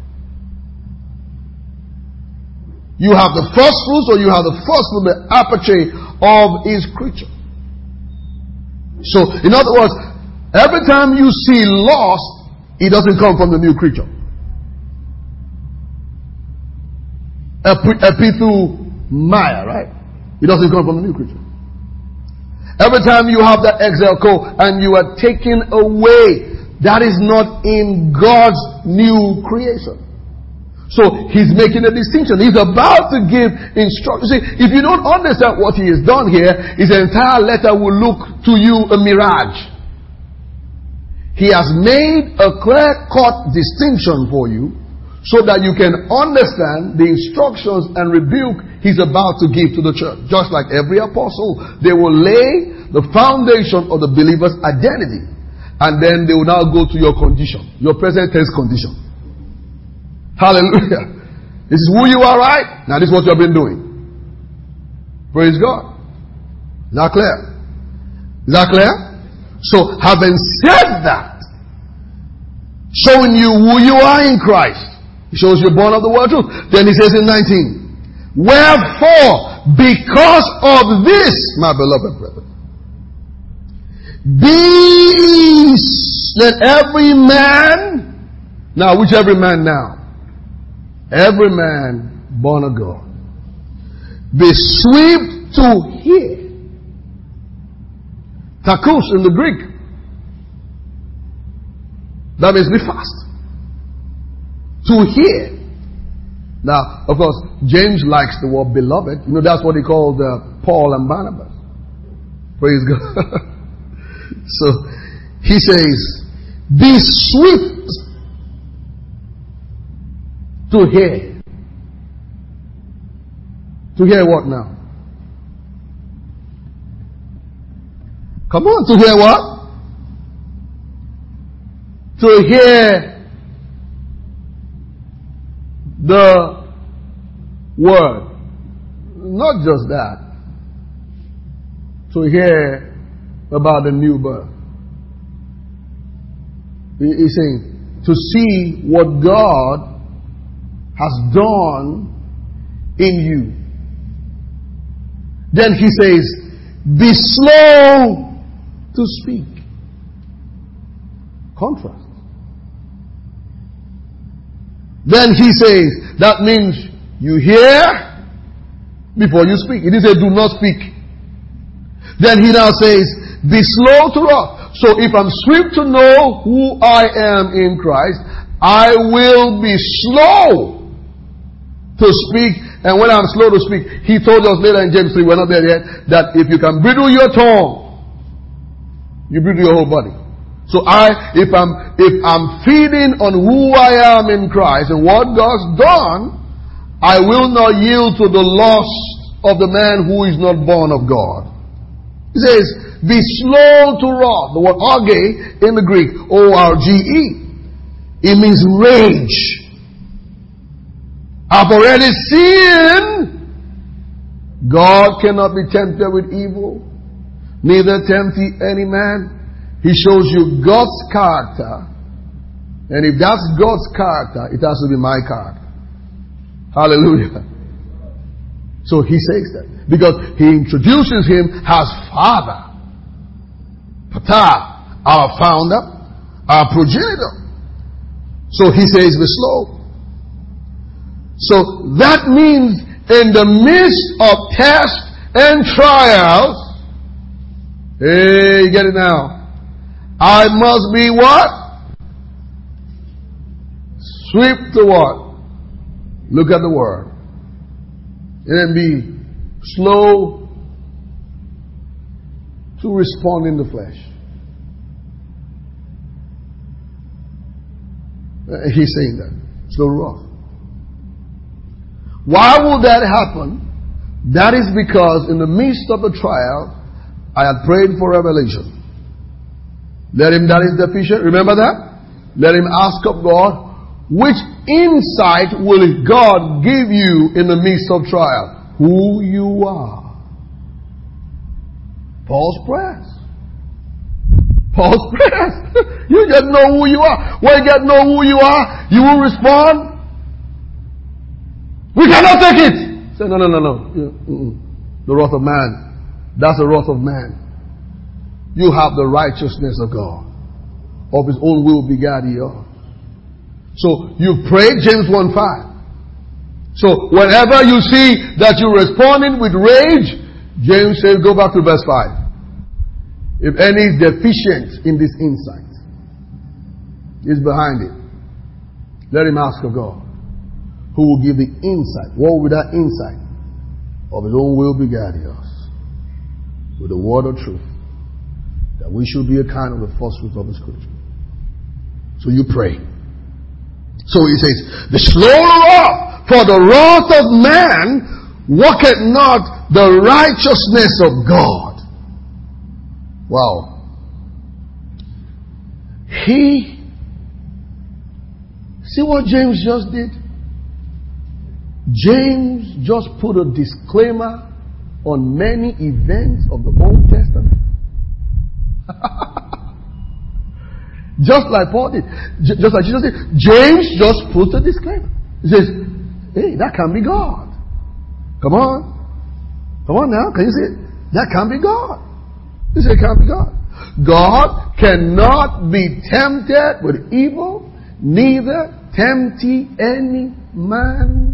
You have the first fruits, or you have the first fruit, the aperture of his creature. So, in other words, every time you see loss, it doesn't come from the new creature. Epithumia, right? It doesn't come from the new creature. Every time you have that exelco and you are taken away, that is not in God's new creation. So he's making a distinction. He's about to give instructions. See, if you don't understand what he has done here, his entire letter will look to you a mirage. He has made a clear-cut distinction for you so that you can understand the instructions and rebuke he's about to give to the church. Just like every apostle, they will lay the foundation of the believer's identity, and then they will now go to your condition, your present tense condition. Hallelujah. This is who you are, right? Now this is what you have been doing. Praise God. Is that clear? Is that clear? So having said that, showing you who you are in Christ, he shows you're born of the word truth. Then he says in nineteen, wherefore, because of this, my beloved brethren, be let every man, now which every man now? Every man born of God be swift to hear. Takus in the Greek. That means be fast. To hear. Now, of course, James likes the word beloved. You know, that's what he called uh, Paul and Barnabas. Praise God. So, he says, be swift to hear. To hear what now? Come on, to hear what? To hear the word. Not just that. To hear about the new birth. He's saying to see what God has done in you. Then he says, be slow to speak. Contrast. Then he says, that means you hear before you speak. He didn't say do not speak. Then he now says, be slow to wrath. So if I'm swift to know who I am in Christ, I will be slow to speak. And when I'm slow to speak, he told us later in James three, we're not there yet, that if you can bridle your tongue, you bridle your whole body. So I, if I'm, if I'm feeding on who I am in Christ and what God's done, I will not yield to the lust of the man who is not born of God. He says, be slow to wrath. The word orge in the Greek, O R G E. It means rage. I've already seen God cannot be tempted with evil, neither tempt he any man. He shows you God's character And if that's God's character, it has to be my character. Hallelujah. So he says that. Because he introduces him as Father. Patah, our founder, our progenitor. So he says, be slow. So that means in the midst of tests and trials, hey, you get it now, I must be what? Swift to what? Look at the word. And then be slow to respond in the flesh. He's saying that. Slow to wrath. Why would that happen? That is because in the midst of the trial, I had prayed for revelation. Let him that is deficient, remember that? Let him ask of God, which insight will God give you in the midst of trial? Who you are. Paul's prayers. Paul's prayers. You just know who you are. When you get to know who you are, you will respond. We cannot take it. Say, no, no, no, no. Mm-mm. The wrath of man. That's the wrath of man. You have the righteousness of God. Of his own will begat ye of. So you prayed James one five. So whenever you see that you're responding with rage, James says go back to verse five. If any is deficient in this insight, is behind it. Let him ask of God, who will give the insight. What will be that insight? Of his own will begat us with the word of truth, that we should be a kind of the first fruits of the scripture. So you pray. So he says, be slow to wrath, for the wrath of man worketh not the righteousness of God. Wow. He, see what James just did? James just put a disclaimer on many events of the Old Testament. Just like Paul did. Just like Jesus did. James just puts a disclaimer. He says, hey, that can't be God. Come on. Come on now. Can you see it? That can't be God. You say it can't be God. God cannot be tempted with evil, neither tempt he any man.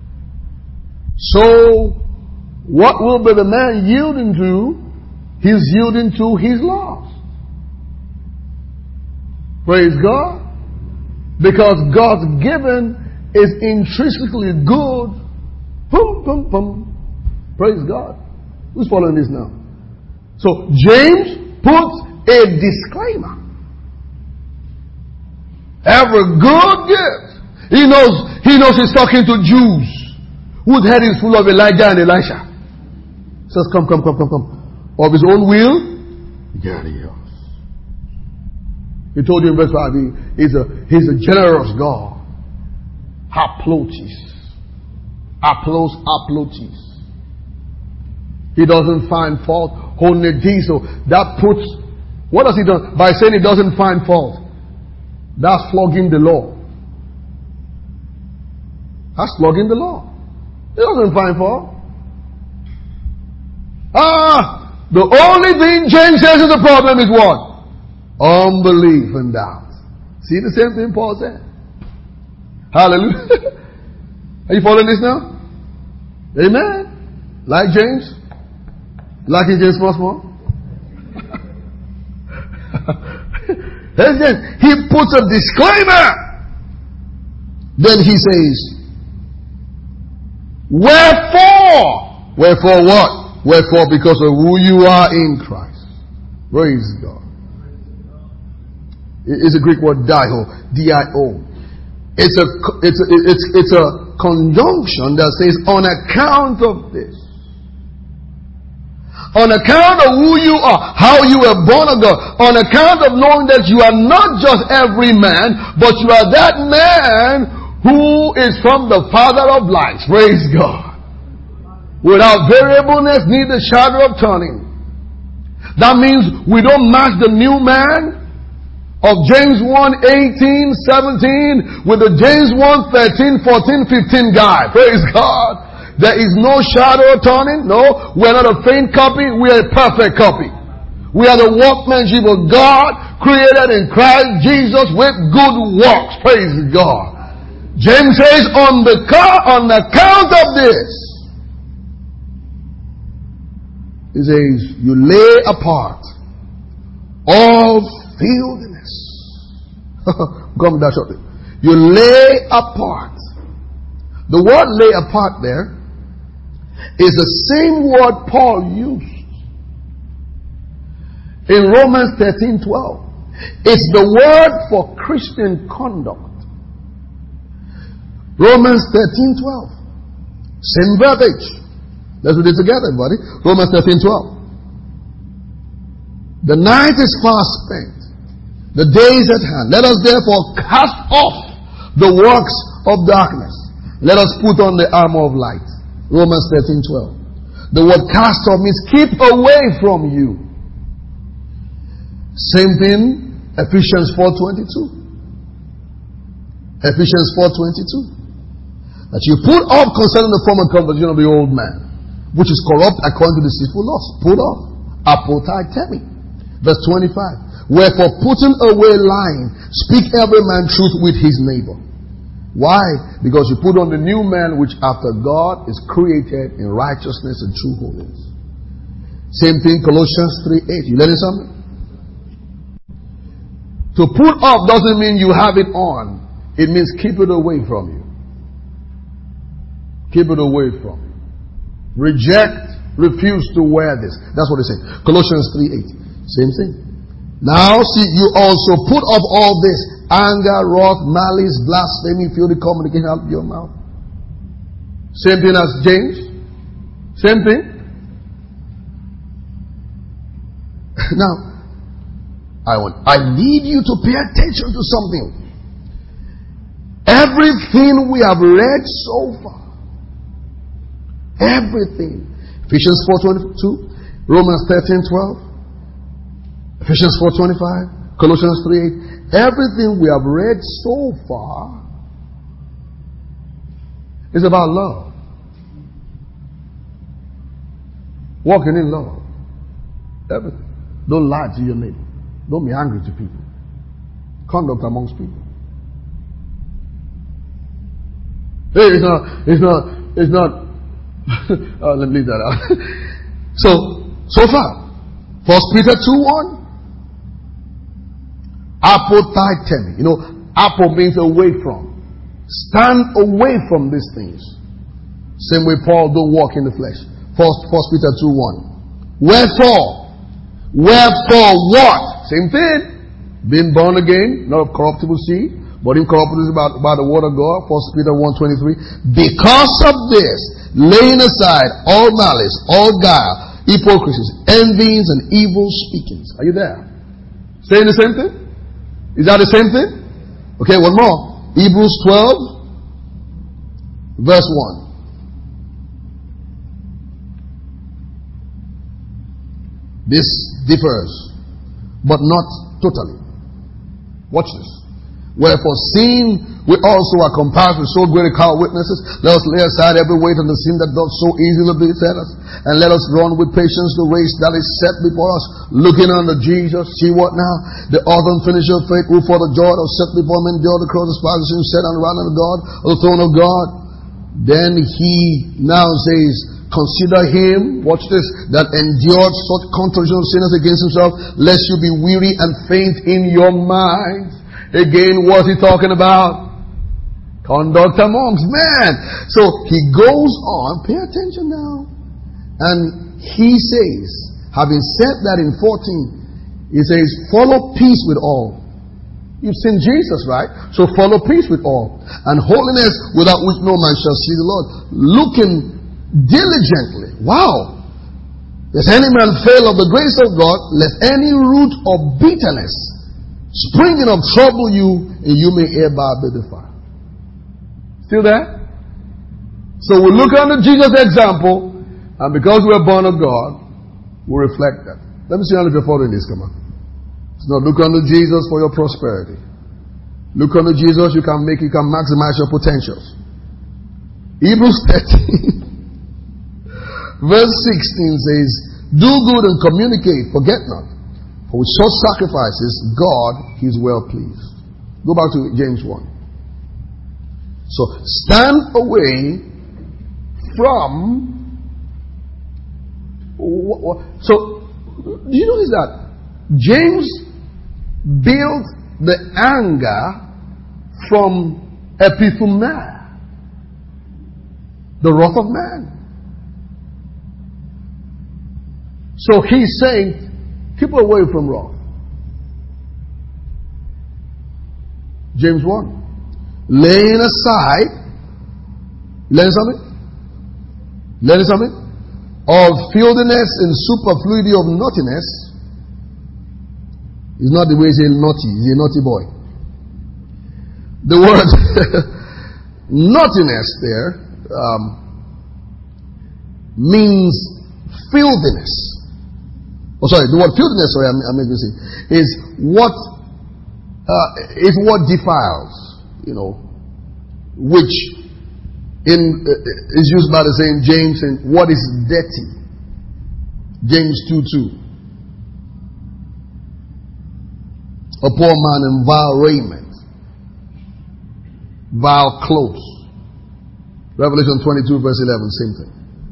So, what will be the man yielding to? He's yielding to his laws. Praise God. Because God's given is intrinsically good. Pum, pum, pum. Praise God. Who's following this now? So, James puts a disclaimer. Every good gift. He knows, he knows he's talking to Jews whose head is full of Elijah and Elisha. Says, come, come, come, come, come. Of his own will, get yours. He told you in verse five, he, he's, a, he's a generous God. Haplotis. Aplos, aplotis. He doesn't find fault. Honedizo. That puts, what does he do? By saying he doesn't find fault. That's flogging the law. That's flogging the law. He doesn't find fault. Ah, the only thing James says is the problem is what? Unbelief and doubt. See the same thing Paul said? Hallelujah. Are you following this now? Amen. Like James? Like in James small small? He puts a disclaimer. Then he says, wherefore? Wherefore what? Wherefore because of who you are in Christ. Praise God. It's a Greek word dio, D I O. It's a, it's a, it's, it's a conjunction that says on account of this. On account of who you are, how you were born of God, on account of knowing that you are not just every man, but you are that man who is from the Father of lights. Praise God. Without variableness, neither shadow of turning. That means we don't match the new man of James one, eighteen, seventeen with the James one, thirteen, fourteen, fifteen guy. Praise God. There is no shadow of turning. No, we're not a faint copy. We are a perfect copy. We are the workmanship of God, created in Christ Jesus with good works. Praise God. James says, on the car, on account of this, he says, you lay apart all filthiness. Come back shortly. You lay apart. The word lay apart there is the same word Paul used in Romans thirteen twelve. It's the word for Christian conduct. Romans thirteen twelve. Same verbiage. Let's read it together, everybody. Romans thirteen twelve. The night is fast spent. The day is at hand. Let us therefore cast off the works of darkness. Let us put on the armor of light. Romans thirteen twelve. The word cast off means keep away from you. Same thing, Ephesians four twenty-two. Ephesians four twenty-two. That you put off concerning the former conversation of the old man, which is corrupt according to the deceitful lust. Put off. Apotatemi. Verse twenty-five. Wherefore putting away lying, speak every man truth with his neighbor. Why? Because you put on the new man which after God is created in righteousness and true holiness. Same thing, Colossians three eight. You learning something? To put off doesn't mean you have it on. It means keep it away from you. Keep it away from you. Reject, refuse to wear this. That's what it says. Colossians three eight. Same thing. Now see, you also put off all this: anger, wrath, malice, blasphemy, filthy communication out of your mouth. Same thing as James. Same thing. Now, I want, I need you to pay attention to something. Everything we have read so far, everything, Ephesians four twenty-two, Romans thirteen twelve, Ephesians four twenty-five, Colossians three eight, everything we have read so far is about love. Walking in love. Everything. Don't lie to your neighbor. Don't be angry to people. Conduct amongst people. Hey, it's not, it's not, it's not, oh, let me leave that out. so, so far, First Peter two one. Apotatemi. You know, apo means away from. Stand away from these things. Same way Paul don't walk in the flesh. First, First Peter two one. Wherefore, wherefore what? Same thing. Being born again, not of corruptible seed, but incorruptible by, by the word of God. First Peter one twenty-three. Because of this, laying aside all malice, all guile, hypocrisies, envyings, and evil speakings. Are you there? Saying the same thing? Is that the same thing? Okay, one more. Hebrews twelve, verse one. This differs, but not totally. Watch this. Wherefore, seeing we also are compassed with so great a cloud of witnesses, let us lay aside every weight and the sin that doth so easily beset us, and let us run with patience the race that is set before us, looking unto Jesus. See what now? The author and finisher of faith, who for the joy that was set before him endured the cross, despised him, set on the right hand of God, on the throne of God. Then he now says, consider him, watch this, that endured such contradiction of sinners against himself, lest you be weary and faint in your mind. Again, what's he talking about? Conduct amongst men. So he goes on, pay attention now. And he says, having said that in fourteen, he says, follow peace with all. You've seen Jesus, right? So follow peace with all. And holiness, without which no man shall see the Lord. Looking diligently. Wow. Lest any man fail of the grace of God, lest any root of bitterness springing of trouble you, and you may hereby be defiled. Still there? So we look under Jesus' example, and because we are born of God, we reflect that. Let me see how if you're following this. Come on. It's not look unto Jesus for your prosperity. Look unto Jesus, you can make, you can maximize your potentials. Hebrews thirteen, verse sixteen says, do good and communicate, forget not. For with such sacrifices, God is well pleased. Go back to James one. So, stand away from... So, do you notice that James built the anger from epithumia, the wrath of man. So he's saying, keep away from wrath. James one. Laying aside, learn something? Learn something? Of filthiness and superfluity of naughtiness. It's not the way he's a naughty, he's a naughty boy. The word naughtiness there um, means filthiness. Oh, sorry, the word filthiness, sorry, I'm, I'm making it is what uh, is what defiles, you know, which in uh, is used by the same James in what is dirty. James two two. A poor man in vile raiment, vile clothes. Revelation twenty-two verse eleven, same thing.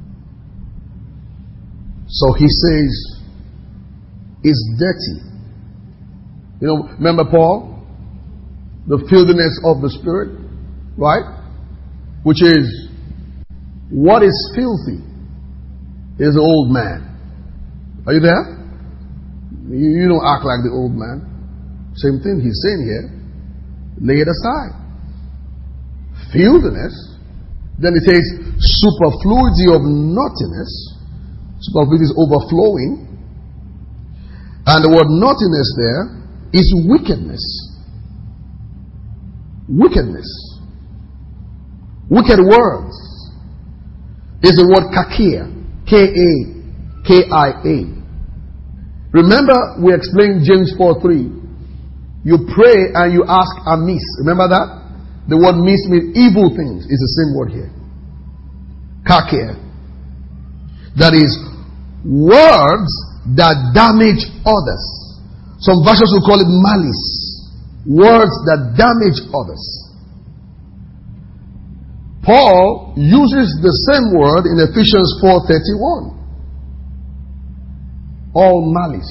So he says, it's dirty. You know, remember Paul? The filthiness of the spirit, right? Which is, what is filthy is the old man. Are you there? You, you don't act like the old man. Same thing he's saying here. Lay it aside. Filthiness. Then it says superfluity of naughtiness. Superfluity is overflowing. And the word naughtiness there is wickedness. Wickedness. Wicked words is the word kakir. K A K I A. Remember we explained James four three. You pray and you ask amiss. Remember that? The word miss means evil things. It's the same word here. Kakir. That is words that damage others. Some versions will call it malice. Words that damage others. Paul uses the same word in Ephesians four thirty-one. All malice.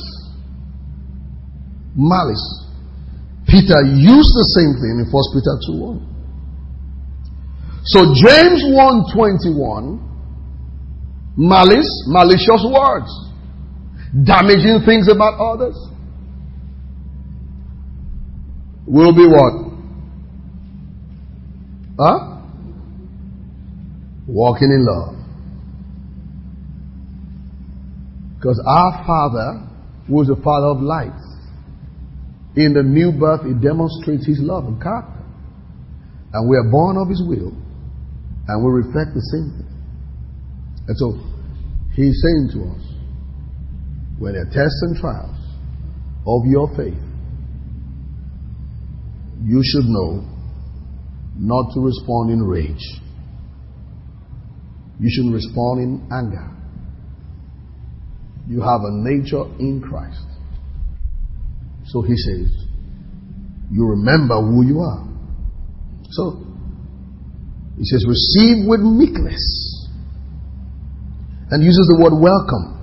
Malice. Peter used the same thing in First Peter two one. So James one twenty-one, malice, malicious words, damaging things about others, will be what? Huh? Walking in love. Because our Father was a Father of light. In the new birth, it demonstrates His love and character. And we are born of His will. And we reflect the same thing. And so, He's saying to us, when there are tests and trials of your faith, you should know not to respond in rage. You shouldn't respond in anger. You have a nature in Christ. So he says, you remember who you are. So, he says, receive with meekness. And uses the word welcome.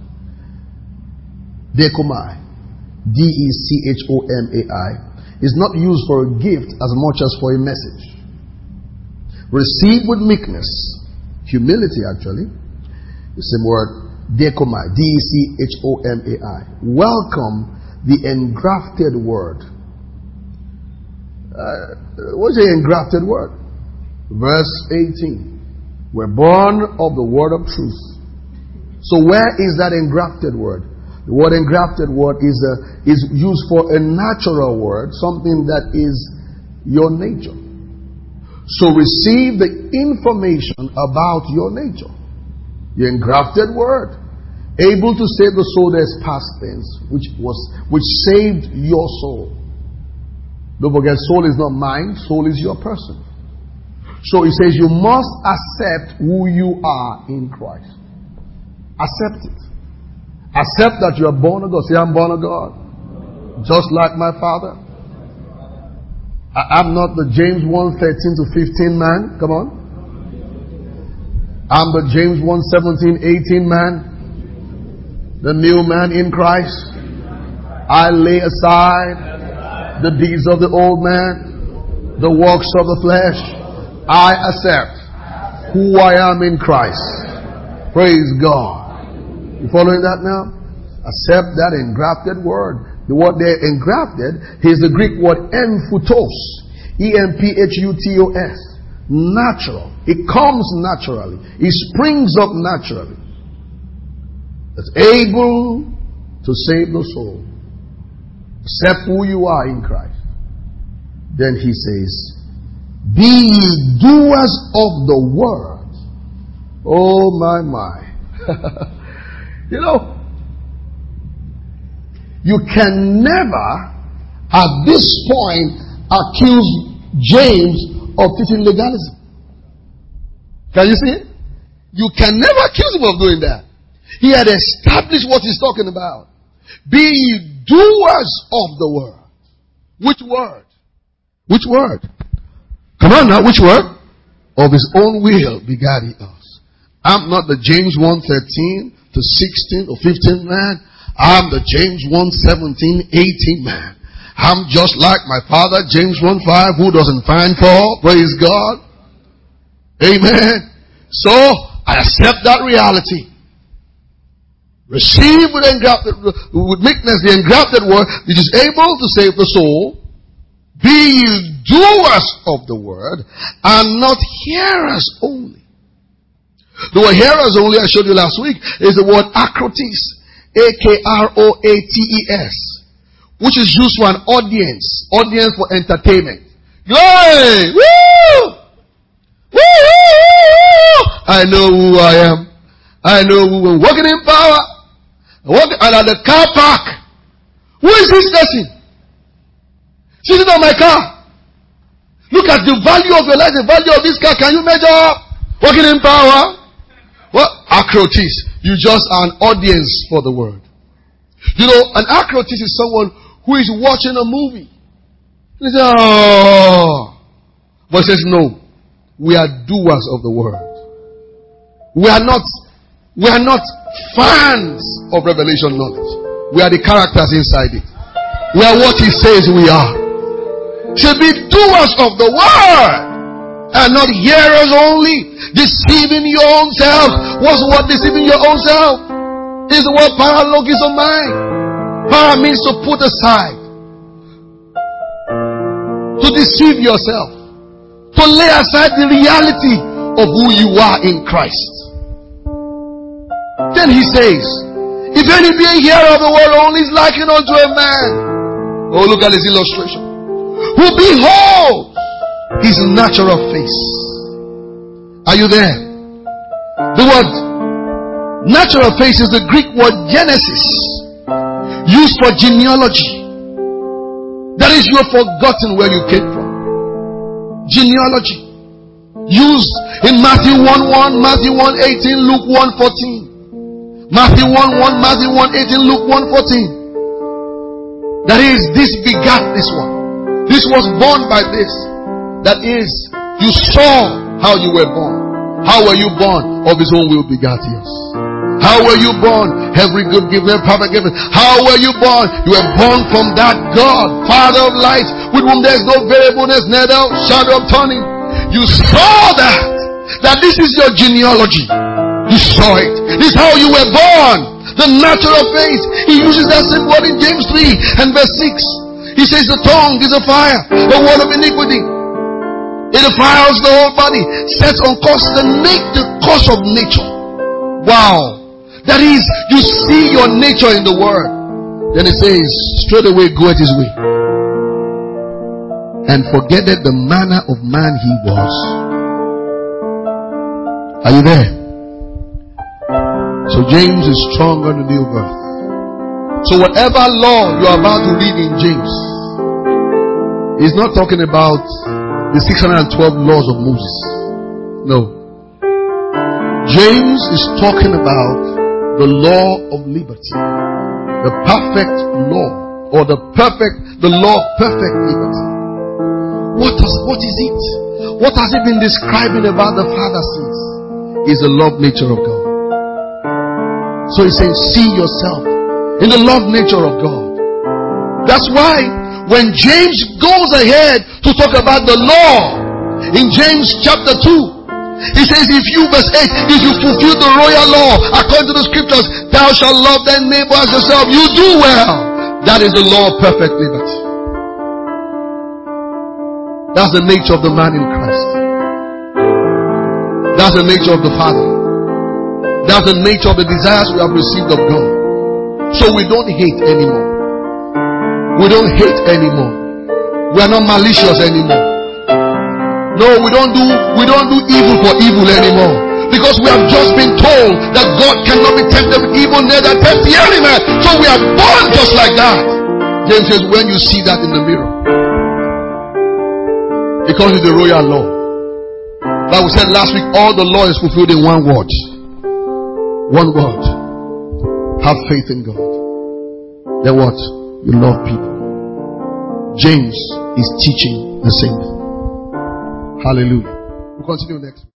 Dekomai. D E C H O M A I. Is not used for a gift as much as for a message. Receive with meekness. Humility, actually. The same word, dekomai. D E C H O M A I. Welcome the engrafted word. Uh, what's the engrafted word? Verse eighteen. We're born of the word of truth. So where is that engrafted word? The word engrafted word is a, is used for a natural word, something that is your nature. So receive the information about your nature. The engrafted word Able to save the soul, there's past tense, which was which saved your soul. Don't forget, soul is not mine, soul is your person. So he says you must accept who you are in Christ. Accept it. Accept that you are born of God. Say, I'm born of God. Just like my Father. I, I'm not the James one thirteen to fifteen man. Come on. I'm the James one seventeen, eighteen man. The new man in Christ. I lay aside the deeds of the old man, the works of the flesh. I accept who I am in Christ. Praise God. You following that now? Accept that engrafted word. The word there, engrafted, is the Greek word emphutos. E M P H U T O S. Natural. It comes naturally. It springs up naturally. That's able to save the soul. Accept who you are in Christ. Then he says, be ye doers of the word. Oh my, my. You know, you can never at this point accuse James of teaching legalism. Can you see it? You can never accuse him of doing that. He had established what he's talking about. Be ye doers of the word. Which word? Which word? Come on now, which word? Of his own will begat he us. I'm not the James one thirteen to sixteen or fifteen man. I'm the James one seventeen, eighteen man. I'm just like my father, James one five, who doesn't find fault. Praise God. Amen. So, I accept that reality. Receive with engrafted, with meekness the engrafted word, which is able to save the soul. Be ye doers of the word, and not hearers only. The word hearers only, I showed you last week, is the word akrotis. A K R O A T E S. Which is used for an audience. Audience for entertainment. Glory! Woo! Woo! I know who I am. I know who I'm walking in power. Walking, and at the car park. Who is this person? Sitting on my car. Look at the value of your life, the value of this car. Can you measure up? Walking in power. What? Acrotis. You just are an audience for the word. You know, an acrotis is someone who is watching a movie. They say, oh. But says, no. We are doers of the word. We are not, we are not fans of revelation knowledge. We are the characters inside it. We are what he says we are. Should be doers of the word and not hearers only, deceiving your own self. What's the word deceiving your own self? Is the word paralogisomai. Para means to put aside, to deceive yourself, to lay aside the reality of who you are in Christ. Then he says, if any be a hearer of the word only is likened unto a man. Oh, look at this illustration. Who beholds his natural face. Are you there? The word natural face is the Greek word genesis, used for genealogy. That is, you have forgotten where you came from. Genealogy. Used in Matthew one one, Matthew one eighteen, Luke one fourteen. Matthew one one, Matthew one eighteen, Luke one fourteen. That is, this begat this one. This was born by this. That is, you saw how you were born. How were you born? Of his own will begat us. How were you born? Every good gift, every perfect gift. How were you born? You were born from that God, Father of lights, with whom there is no variableness, neither shadow of turning. You saw that. That this is your genealogy. You saw it. This is how you were born. The natural face. He uses that same word in James three and verse six. He says the tongue is a fire, the word of iniquity. It defiles the whole body, sets on course the, na- the course of nature. Wow. That is, you see your nature in the word. Then it says, straight away goeth his way, and forgetteth the manner of man he was. Are you there? So James is stronger than the new birth. So whatever law you are about to read in James, he's not talking about the six hundred twelve laws of Moses. No. James is talking about the law of liberty. The perfect law. Or the perfect, the law of perfect liberty. What, has, what is it? What has it been describing about the Father since? Is the love nature of God. So he's saying, see yourself in the love nature of God. That's why when James goes ahead to talk about the law in James chapter two, he says, if you, verse eight, if you fulfill the royal law according to the scriptures, thou shalt love thy neighbor as yourself, you do well. That is the law of perfect liberty. That's the nature of the man in Christ. That's the nature of the Father. That's the nature of the desires we have received of God. So we don't hate anymore. We don't hate anymore. We are not malicious anymore. No, we don't do we don't do evil for evil anymore. Because we have just been told that God cannot be tempted with evil, neither tempt the enemy man. So we are born just like that. James says, when you see that in the mirror, because it's the royal law. Like we said last week, all the law is fulfilled in one word. One word. Have faith in God. Then what? You love people. James is teaching the same thing. Hallelujah. We'll continue next week.